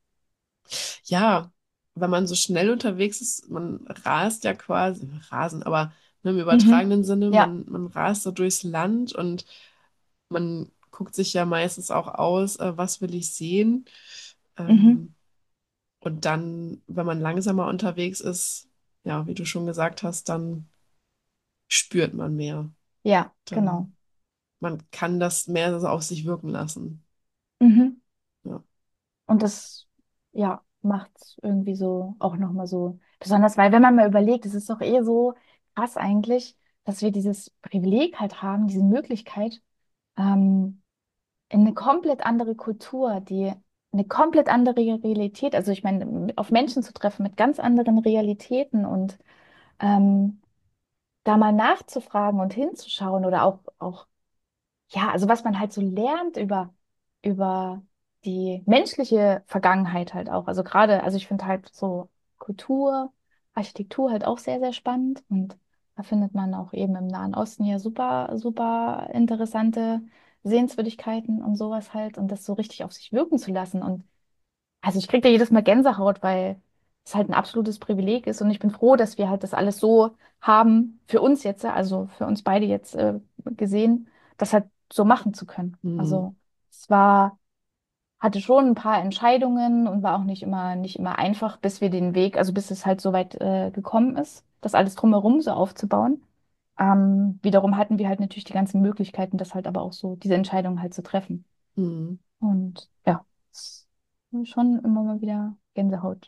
Ja, wenn man so schnell unterwegs ist, man rast ja quasi, rasen, aber ne, im Mhm. übertragenen Sinne, Ja. man, man rast so durchs Land und man guckt sich ja meistens auch aus, äh, was will ich sehen. Mhm. Ähm, und dann, wenn man langsamer unterwegs ist, ja, wie du schon gesagt hast, dann spürt man mehr. Ja, genau. Dann man kann das mehr so auf sich wirken lassen. Mhm. Ja. Und das, ja, macht es irgendwie so auch nochmal so besonders, weil wenn man mal überlegt, es ist doch eh so krass eigentlich, dass wir dieses Privileg halt haben, diese Möglichkeit, ähm, in eine komplett andere Kultur, die eine komplett andere Realität, also ich meine, auf Menschen zu treffen mit ganz anderen Realitäten und ähm, da mal nachzufragen und hinzuschauen oder auch, auch ja, also was man halt so lernt über, über die menschliche Vergangenheit halt auch. Also gerade, also ich finde halt so Kultur, Architektur halt auch sehr, sehr spannend. Und da findet man auch eben im Nahen Osten ja super, super interessante Sehenswürdigkeiten und sowas halt. Und das so richtig auf sich wirken zu lassen. Und also ich kriege da jedes Mal Gänsehaut, weil es halt ein absolutes Privileg ist. Und ich bin froh, dass wir halt das alles so haben, für uns jetzt, also für uns beide jetzt äh, gesehen, das halt so machen zu können. Mhm. Also es war, hatte schon ein paar Entscheidungen und war auch nicht immer, nicht immer einfach, bis wir den Weg, also bis es halt so weit äh, gekommen ist, das alles drumherum so aufzubauen. Ähm, wiederum hatten wir halt natürlich die ganzen Möglichkeiten, das halt aber auch so, diese Entscheidung halt zu treffen. Mhm. Und ja, es ist schon immer mal wieder Gänsehautgefühl.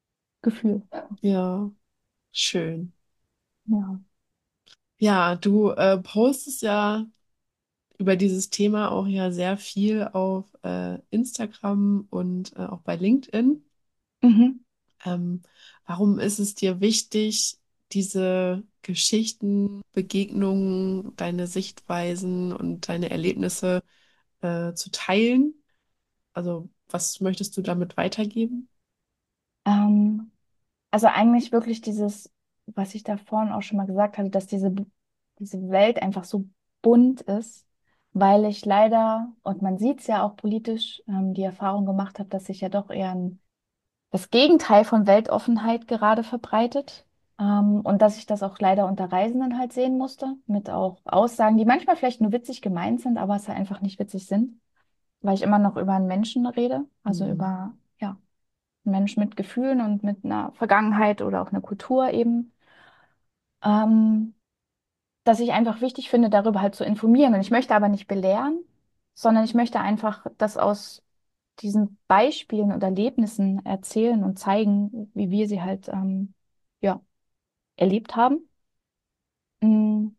Ja, schön. Ja. Ja, du äh, postest ja über dieses Thema auch ja sehr viel auf äh, Instagram und äh, auch bei LinkedIn. Mhm. Ähm, warum ist es dir wichtig, diese Geschichten, Begegnungen, deine Sichtweisen und deine Erlebnisse äh, zu teilen? Also, was möchtest du damit weitergeben? Ähm, also eigentlich wirklich dieses, was ich da vorhin auch schon mal gesagt hatte, dass diese, diese Welt einfach so bunt ist, weil ich leider, und man sieht es ja auch politisch, ähm, die Erfahrung gemacht habe, dass sich ja doch eher ein, das Gegenteil von Weltoffenheit gerade verbreitet. Ähm, und dass ich das auch leider unter Reisenden halt sehen musste, mit auch Aussagen, die manchmal vielleicht nur witzig gemeint sind, aber es halt einfach nicht witzig sind, weil ich immer noch über einen Menschen rede, also Mhm. über, ja, einen Menschen mit Gefühlen und mit einer Vergangenheit oder auch einer Kultur eben, ähm, dass ich einfach wichtig finde, darüber halt zu informieren. Und ich möchte aber nicht belehren, sondern ich möchte einfach das aus diesen Beispielen und Erlebnissen erzählen und zeigen, wie wir sie halt, ähm, ja, erlebt haben. Mm,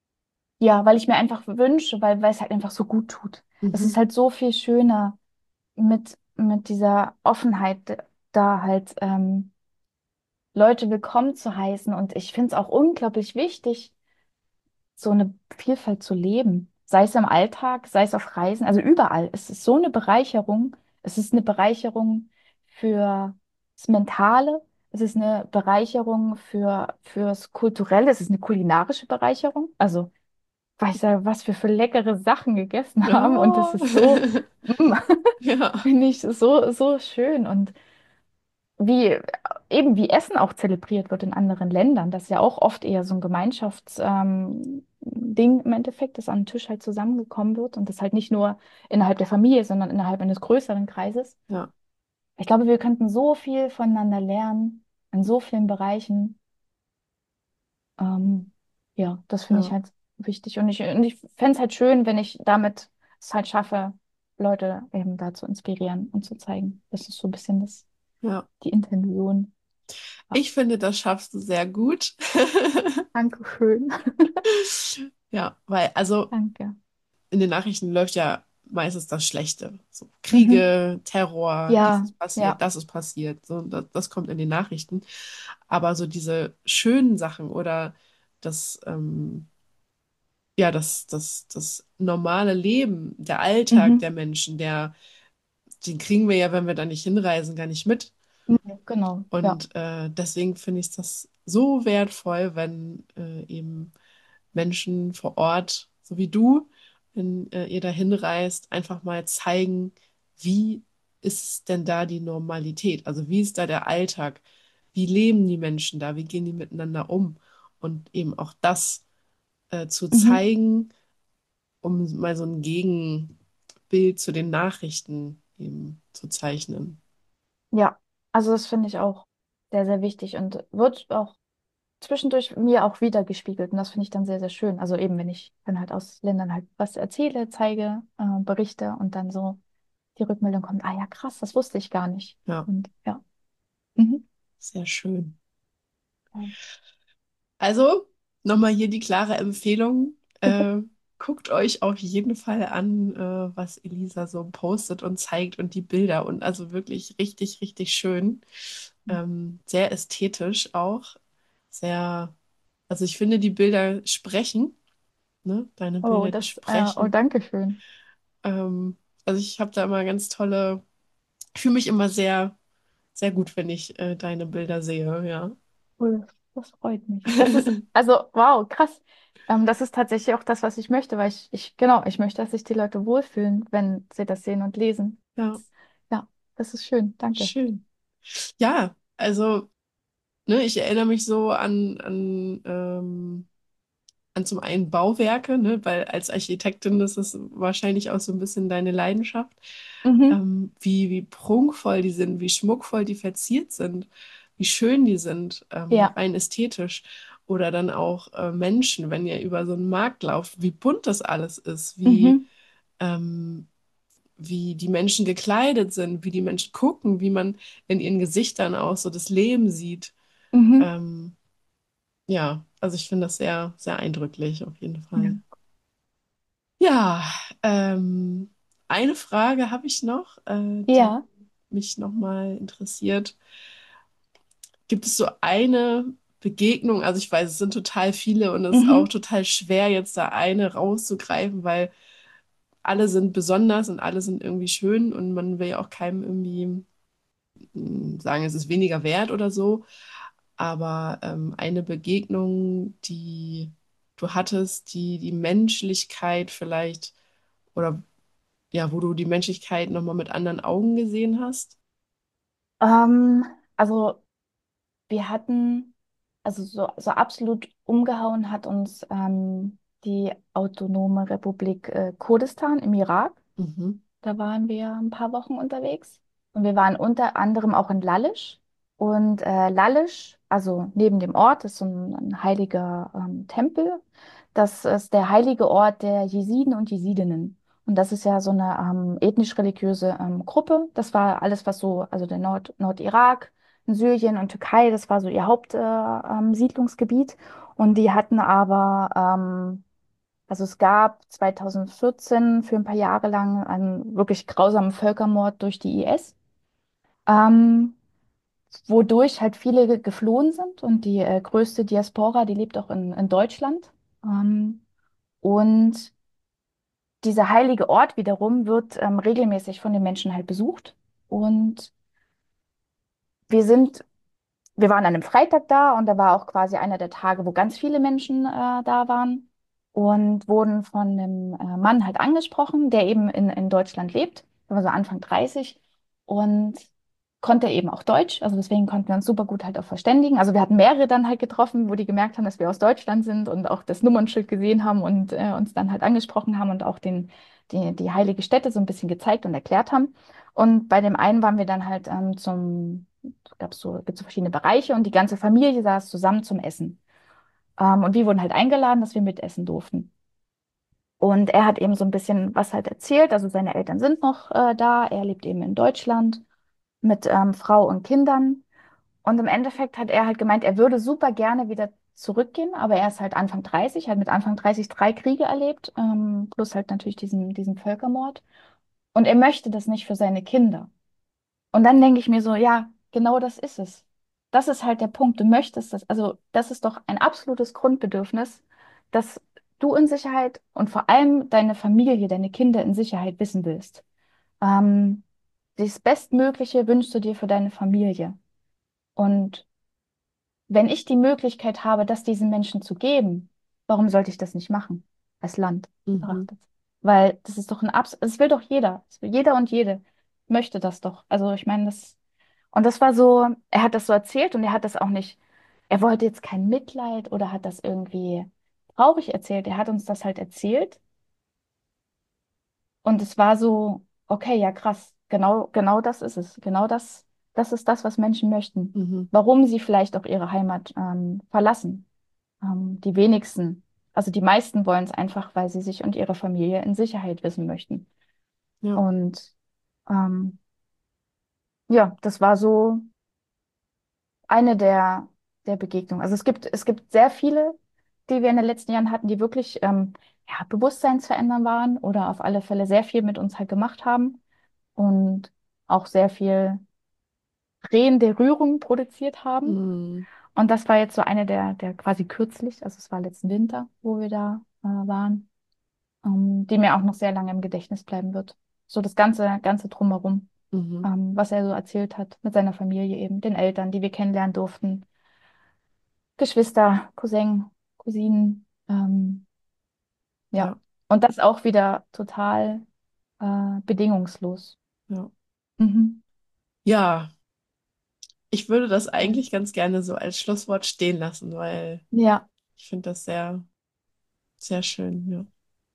ja, weil ich mir einfach wünsche, weil, weil es halt einfach so gut tut. Es ist Mhm. halt so viel schöner, mit, mit dieser Offenheit da halt ähm, Leute willkommen zu heißen. Und ich finde es auch unglaublich wichtig, so eine Vielfalt zu leben. Sei es im Alltag, sei es auf Reisen, also überall. Es ist so eine Bereicherung. Es ist eine Bereicherung für das Mentale. Es ist eine Bereicherung für, fürs Kulturelle. Es ist eine kulinarische Bereicherung. Also, weiß ja, was wir für leckere Sachen gegessen haben. Und das Ja. ist so, mm, Ja, finde ich so, so schön. Und wie eben wie Essen auch zelebriert wird in anderen Ländern, das ist ja auch oft eher so ein Gemeinschafts ähm, Ding im Endeffekt, dass an den Tisch halt zusammengekommen wird und das halt nicht nur innerhalb der Familie, sondern innerhalb eines größeren Kreises. ja, Ich glaube, wir könnten so viel voneinander lernen in so vielen Bereichen. Ähm, ja, das finde ich ja, halt wichtig und ich, und ich fände es halt schön, wenn ich damit es halt schaffe, Leute eben da zu inspirieren und zu zeigen. Das ist so ein bisschen das, ja. die Intention. Ja. Ich finde, das schaffst du sehr gut. Dankeschön. Ja, weil, also Danke. in den Nachrichten läuft ja meistens das Schlechte. So Mhm. Kriege, Terror, dies Ja, ist passiert, ja. das ist passiert. So, das, das kommt in den Nachrichten. Aber so diese schönen Sachen oder das, ähm, ja, das, das, das normale Leben, der Alltag der Mhm. Menschen, der, den kriegen wir ja, wenn wir da nicht hinreisen, gar nicht mit. Nee, genau, ja. Und äh, deswegen finde ich das so wertvoll, wenn äh, eben Menschen vor Ort, so wie du, wenn äh, ihr da hinreist, einfach mal zeigen, wie ist denn da die Normalität? Also wie ist da der Alltag? Wie leben die Menschen da? Wie gehen die miteinander um? Und eben auch das äh, zu Mhm. zeigen, um mal so ein Gegenbild zu den Nachrichten eben zu zeichnen. Ja, also das finde ich auch sehr, sehr wichtig und wird auch zwischendurch mir auch wieder gespiegelt und das finde ich dann sehr, sehr schön. Also eben, wenn ich dann halt aus Ländern halt was erzähle, zeige, äh, berichte und dann so die Rückmeldung kommt, ah ja, krass, das wusste ich gar nicht. Ja, Und ja. Mhm. sehr schön. Ja. Also, nochmal hier die klare Empfehlung. Äh, guckt euch auf jeden Fall an, äh, was Elisa so postet und zeigt und die Bilder. Und also wirklich richtig, richtig schön. Ähm, sehr ästhetisch auch. Sehr, also ich finde, die Bilder sprechen, ne? Deine Oh, Bilder, die das, äh, oh, sprechen. danke schön. Ähm, also ich habe da immer ganz tolle, ich fühle mich immer sehr, sehr gut, wenn ich äh, deine Bilder sehe, ja. Cool, das freut mich. Das ist, also, wow, krass. Ähm, das ist tatsächlich auch das, was ich möchte, weil ich, ich, genau, ich möchte, dass sich die Leute wohlfühlen, wenn sie das sehen und lesen. Ja, Ja, das ist schön. Danke. schön. Ja, also. Ne, ich erinnere mich so an, an, ähm, an zum einen Bauwerke, ne, weil als Architektin ist es wahrscheinlich auch so ein bisschen deine Leidenschaft, Mhm. ähm, wie, wie prunkvoll die sind, wie schmuckvoll die verziert sind, wie schön die sind, ähm, Ja. rein ästhetisch. Oder dann auch äh, Menschen, wenn ihr über so einen Markt lauft, wie bunt das alles ist, wie, Mhm. ähm, wie die Menschen gekleidet sind, wie die Menschen gucken, wie man in ihren Gesichtern auch so das Leben sieht. Mhm. Ähm, ja, also ich finde das sehr, sehr eindrücklich auf jeden Ja. Fall. Ja, ähm, eine Frage habe ich noch, äh, die Ja. mich nochmal interessiert. Gibt es so eine Begegnung? Also ich weiß, es sind total viele und es ist auch Mhm. total schwer, jetzt da eine rauszugreifen, weil alle sind besonders und alle sind irgendwie schön und man will ja auch keinem irgendwie mh, sagen, es ist weniger wert oder so. Aber ähm, eine Begegnung, die du hattest, die die Menschlichkeit vielleicht oder ja, wo du die Menschlichkeit nochmal mit anderen Augen gesehen hast. Ähm, also wir hatten, also so, so absolut umgehauen hat uns ähm, die Autonome Republik äh, Kurdistan im Irak. Mhm. Da waren wir ein paar Wochen unterwegs. Und wir waren unter anderem auch in Lalisch. Und äh, Lalisch, also neben dem Ort, ist so ein, ein heiliger ähm, Tempel. Das ist der heilige Ort der Jesiden und Jesidinnen. Und das ist ja so eine ähm, ethnisch-religiöse ähm, Gruppe. Das war alles, was so, also der Nord Nordirak, Syrien und Türkei, das war so ihr Hauptsiedlungsgebiet. Äh, ähm, Siedlungsgebiet. Und die hatten aber ähm, Also es gab zweitausendvierzehn für ein paar Jahre lang einen wirklich grausamen Völkermord durch die I S, ähm, wodurch halt viele ge- geflohen sind und die äh, größte Diaspora, die lebt auch in, in Deutschland. Ähm, und dieser heilige Ort wiederum wird ähm, regelmäßig von den Menschen halt besucht. Und wir sind, wir waren an einem Freitag da und da war auch quasi einer der Tage, wo ganz viele Menschen äh, da waren und wurden von einem äh, Mann halt angesprochen, der eben in, in Deutschland lebt. Der war so Anfang dreißig und konnte eben auch Deutsch. Also deswegen konnten wir uns super gut halt auch verständigen. Also wir hatten mehrere dann halt getroffen, wo die gemerkt haben, dass wir aus Deutschland sind und auch das Nummernschild gesehen haben und äh, uns dann halt angesprochen haben und auch den, die, die heilige Stätte so ein bisschen gezeigt und erklärt haben. Und bei dem einen waren wir dann halt ähm, zum, gab so, gibt's so verschiedene Bereiche und die ganze Familie saß zusammen zum Essen. Ähm, und wir wurden halt eingeladen, dass wir mitessen durften. Und er hat eben so ein bisschen was halt erzählt. Also seine Eltern sind noch äh, da. Er lebt eben in Deutschland mit ähm, Frau und Kindern. Und im Endeffekt hat er halt gemeint, er würde super gerne wieder zurückgehen, aber er ist halt Anfang dreißig, hat mit Anfang dreißig drei Kriege erlebt, ähm, plus halt natürlich diesen, diesen Völkermord. Und er möchte das nicht für seine Kinder. Und dann denke ich mir so, ja, genau das ist es. Das ist halt der Punkt. Du möchtest das. Also, das ist doch ein absolutes Grundbedürfnis, dass du in Sicherheit und vor allem deine Familie, deine Kinder in Sicherheit wissen willst. Ähm, das Bestmögliche wünschst du dir für deine Familie. Und wenn ich die Möglichkeit habe, das diesen Menschen zu geben, warum sollte ich das nicht machen? Als Land Mhm. betrachtet. Weil das ist doch ein Abs, das will doch jeder. Das will jeder und jede möchte das doch. Also ich meine, das, und das war so, er hat das so erzählt und er hat das auch nicht, er wollte jetzt kein Mitleid oder hat das irgendwie traurig erzählt. Er hat uns das halt erzählt und es war so, okay, ja krass, genau, genau das ist es. Genau das, das ist das, was Menschen möchten. Mhm. Warum sie vielleicht auch ihre Heimat ähm, verlassen. Ähm, die wenigsten, also die meisten wollen es einfach, weil sie sich und ihre Familie in Sicherheit wissen möchten. Ja. Und ähm, ja, das war so eine der, der Begegnungen. Also es gibt, es gibt sehr viele, die wir in den letzten Jahren hatten, die wirklich ähm, ja, bewusstseinsverändernd waren oder auf alle Fälle sehr viel mit uns halt gemacht haben und auch sehr viel Tränen der Rührung produziert haben. Mhm. Und das war jetzt so eine der, der quasi kürzlich, also es war letzten Winter, wo wir da äh, waren, ähm, die mir auch noch sehr lange im Gedächtnis bleiben wird. So das ganze, ganze Drumherum, Mhm. ähm, was er so erzählt hat mit seiner Familie eben, den Eltern, die wir kennenlernen durften, Geschwister, Cousin, Cousinen, ähm, ja. Ja. Und das auch wieder total äh, bedingungslos. Ja. Mhm. Ja, ich würde das Ja. eigentlich ganz gerne so als Schlusswort stehen lassen, weil Ja. ich finde das sehr, sehr schön. Ja.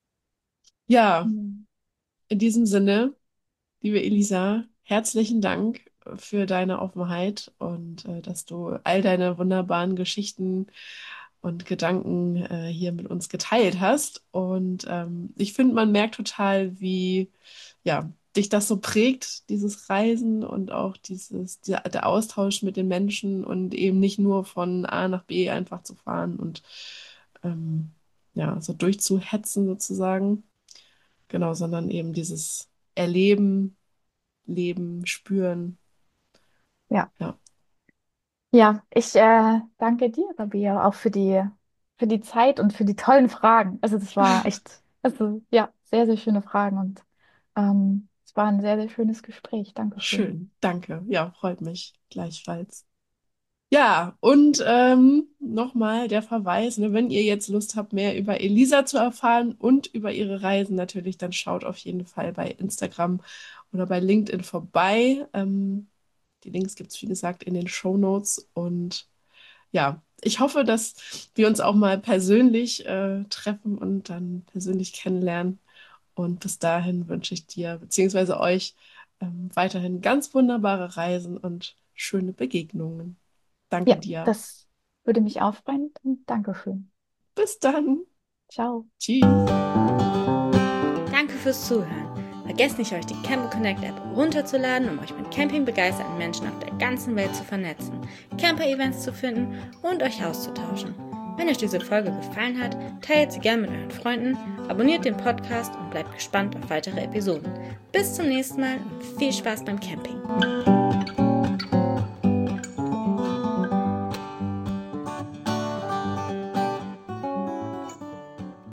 Ja, Mhm. in diesem Sinne, liebe Elisa, herzlichen Dank für deine Offenheit und äh, dass du all deine wunderbaren Geschichten und Gedanken äh, hier mit uns geteilt hast. Und ähm, ich finde, man merkt total, wie ja, dich das so prägt, dieses Reisen und auch dieses, der, der Austausch mit den Menschen und eben nicht nur von A nach B einfach zu fahren und ähm, ja, so durchzuhetzen sozusagen. Genau, sondern eben dieses Erleben, Leben, Spüren. Ja. Ja, Ja, ich äh, danke dir, Rabea, auch für die, für die Zeit und für die tollen Fragen. Also das war echt, also ja, sehr, sehr schöne Fragen und ähm, es war ein sehr, sehr schönes Gespräch. Dankeschön. schön. Danke. Ja, freut mich gleichfalls. Ja, und ähm, nochmal der Verweis, ne, wenn ihr jetzt Lust habt, mehr über Elisa zu erfahren und über ihre Reisen natürlich, dann schaut auf jeden Fall bei Instagram oder bei LinkedIn vorbei. Ähm, die Links gibt es, wie gesagt, in den Shownotes. Und ja, ich hoffe, dass wir uns auch mal persönlich äh, treffen und dann persönlich kennenlernen. Und bis dahin wünsche ich dir beziehungsweise euch ähm, weiterhin ganz wunderbare Reisen und schöne Begegnungen. Danke Ja, dir. das würde mich auch freuen und Dankeschön. Bis dann. Ciao. Tschüss. Danke fürs Zuhören. Vergesst nicht, euch die Camp Connect App runterzuladen, um euch mit campingbegeisterten Menschen auf der ganzen Welt zu vernetzen, Camper-Events zu finden und euch auszutauschen. Wenn euch diese Folge gefallen hat, teilt sie gerne mit euren Freunden, abonniert den Podcast und bleibt gespannt auf weitere Episoden. Bis zum nächsten Mal und viel Spaß beim Camping.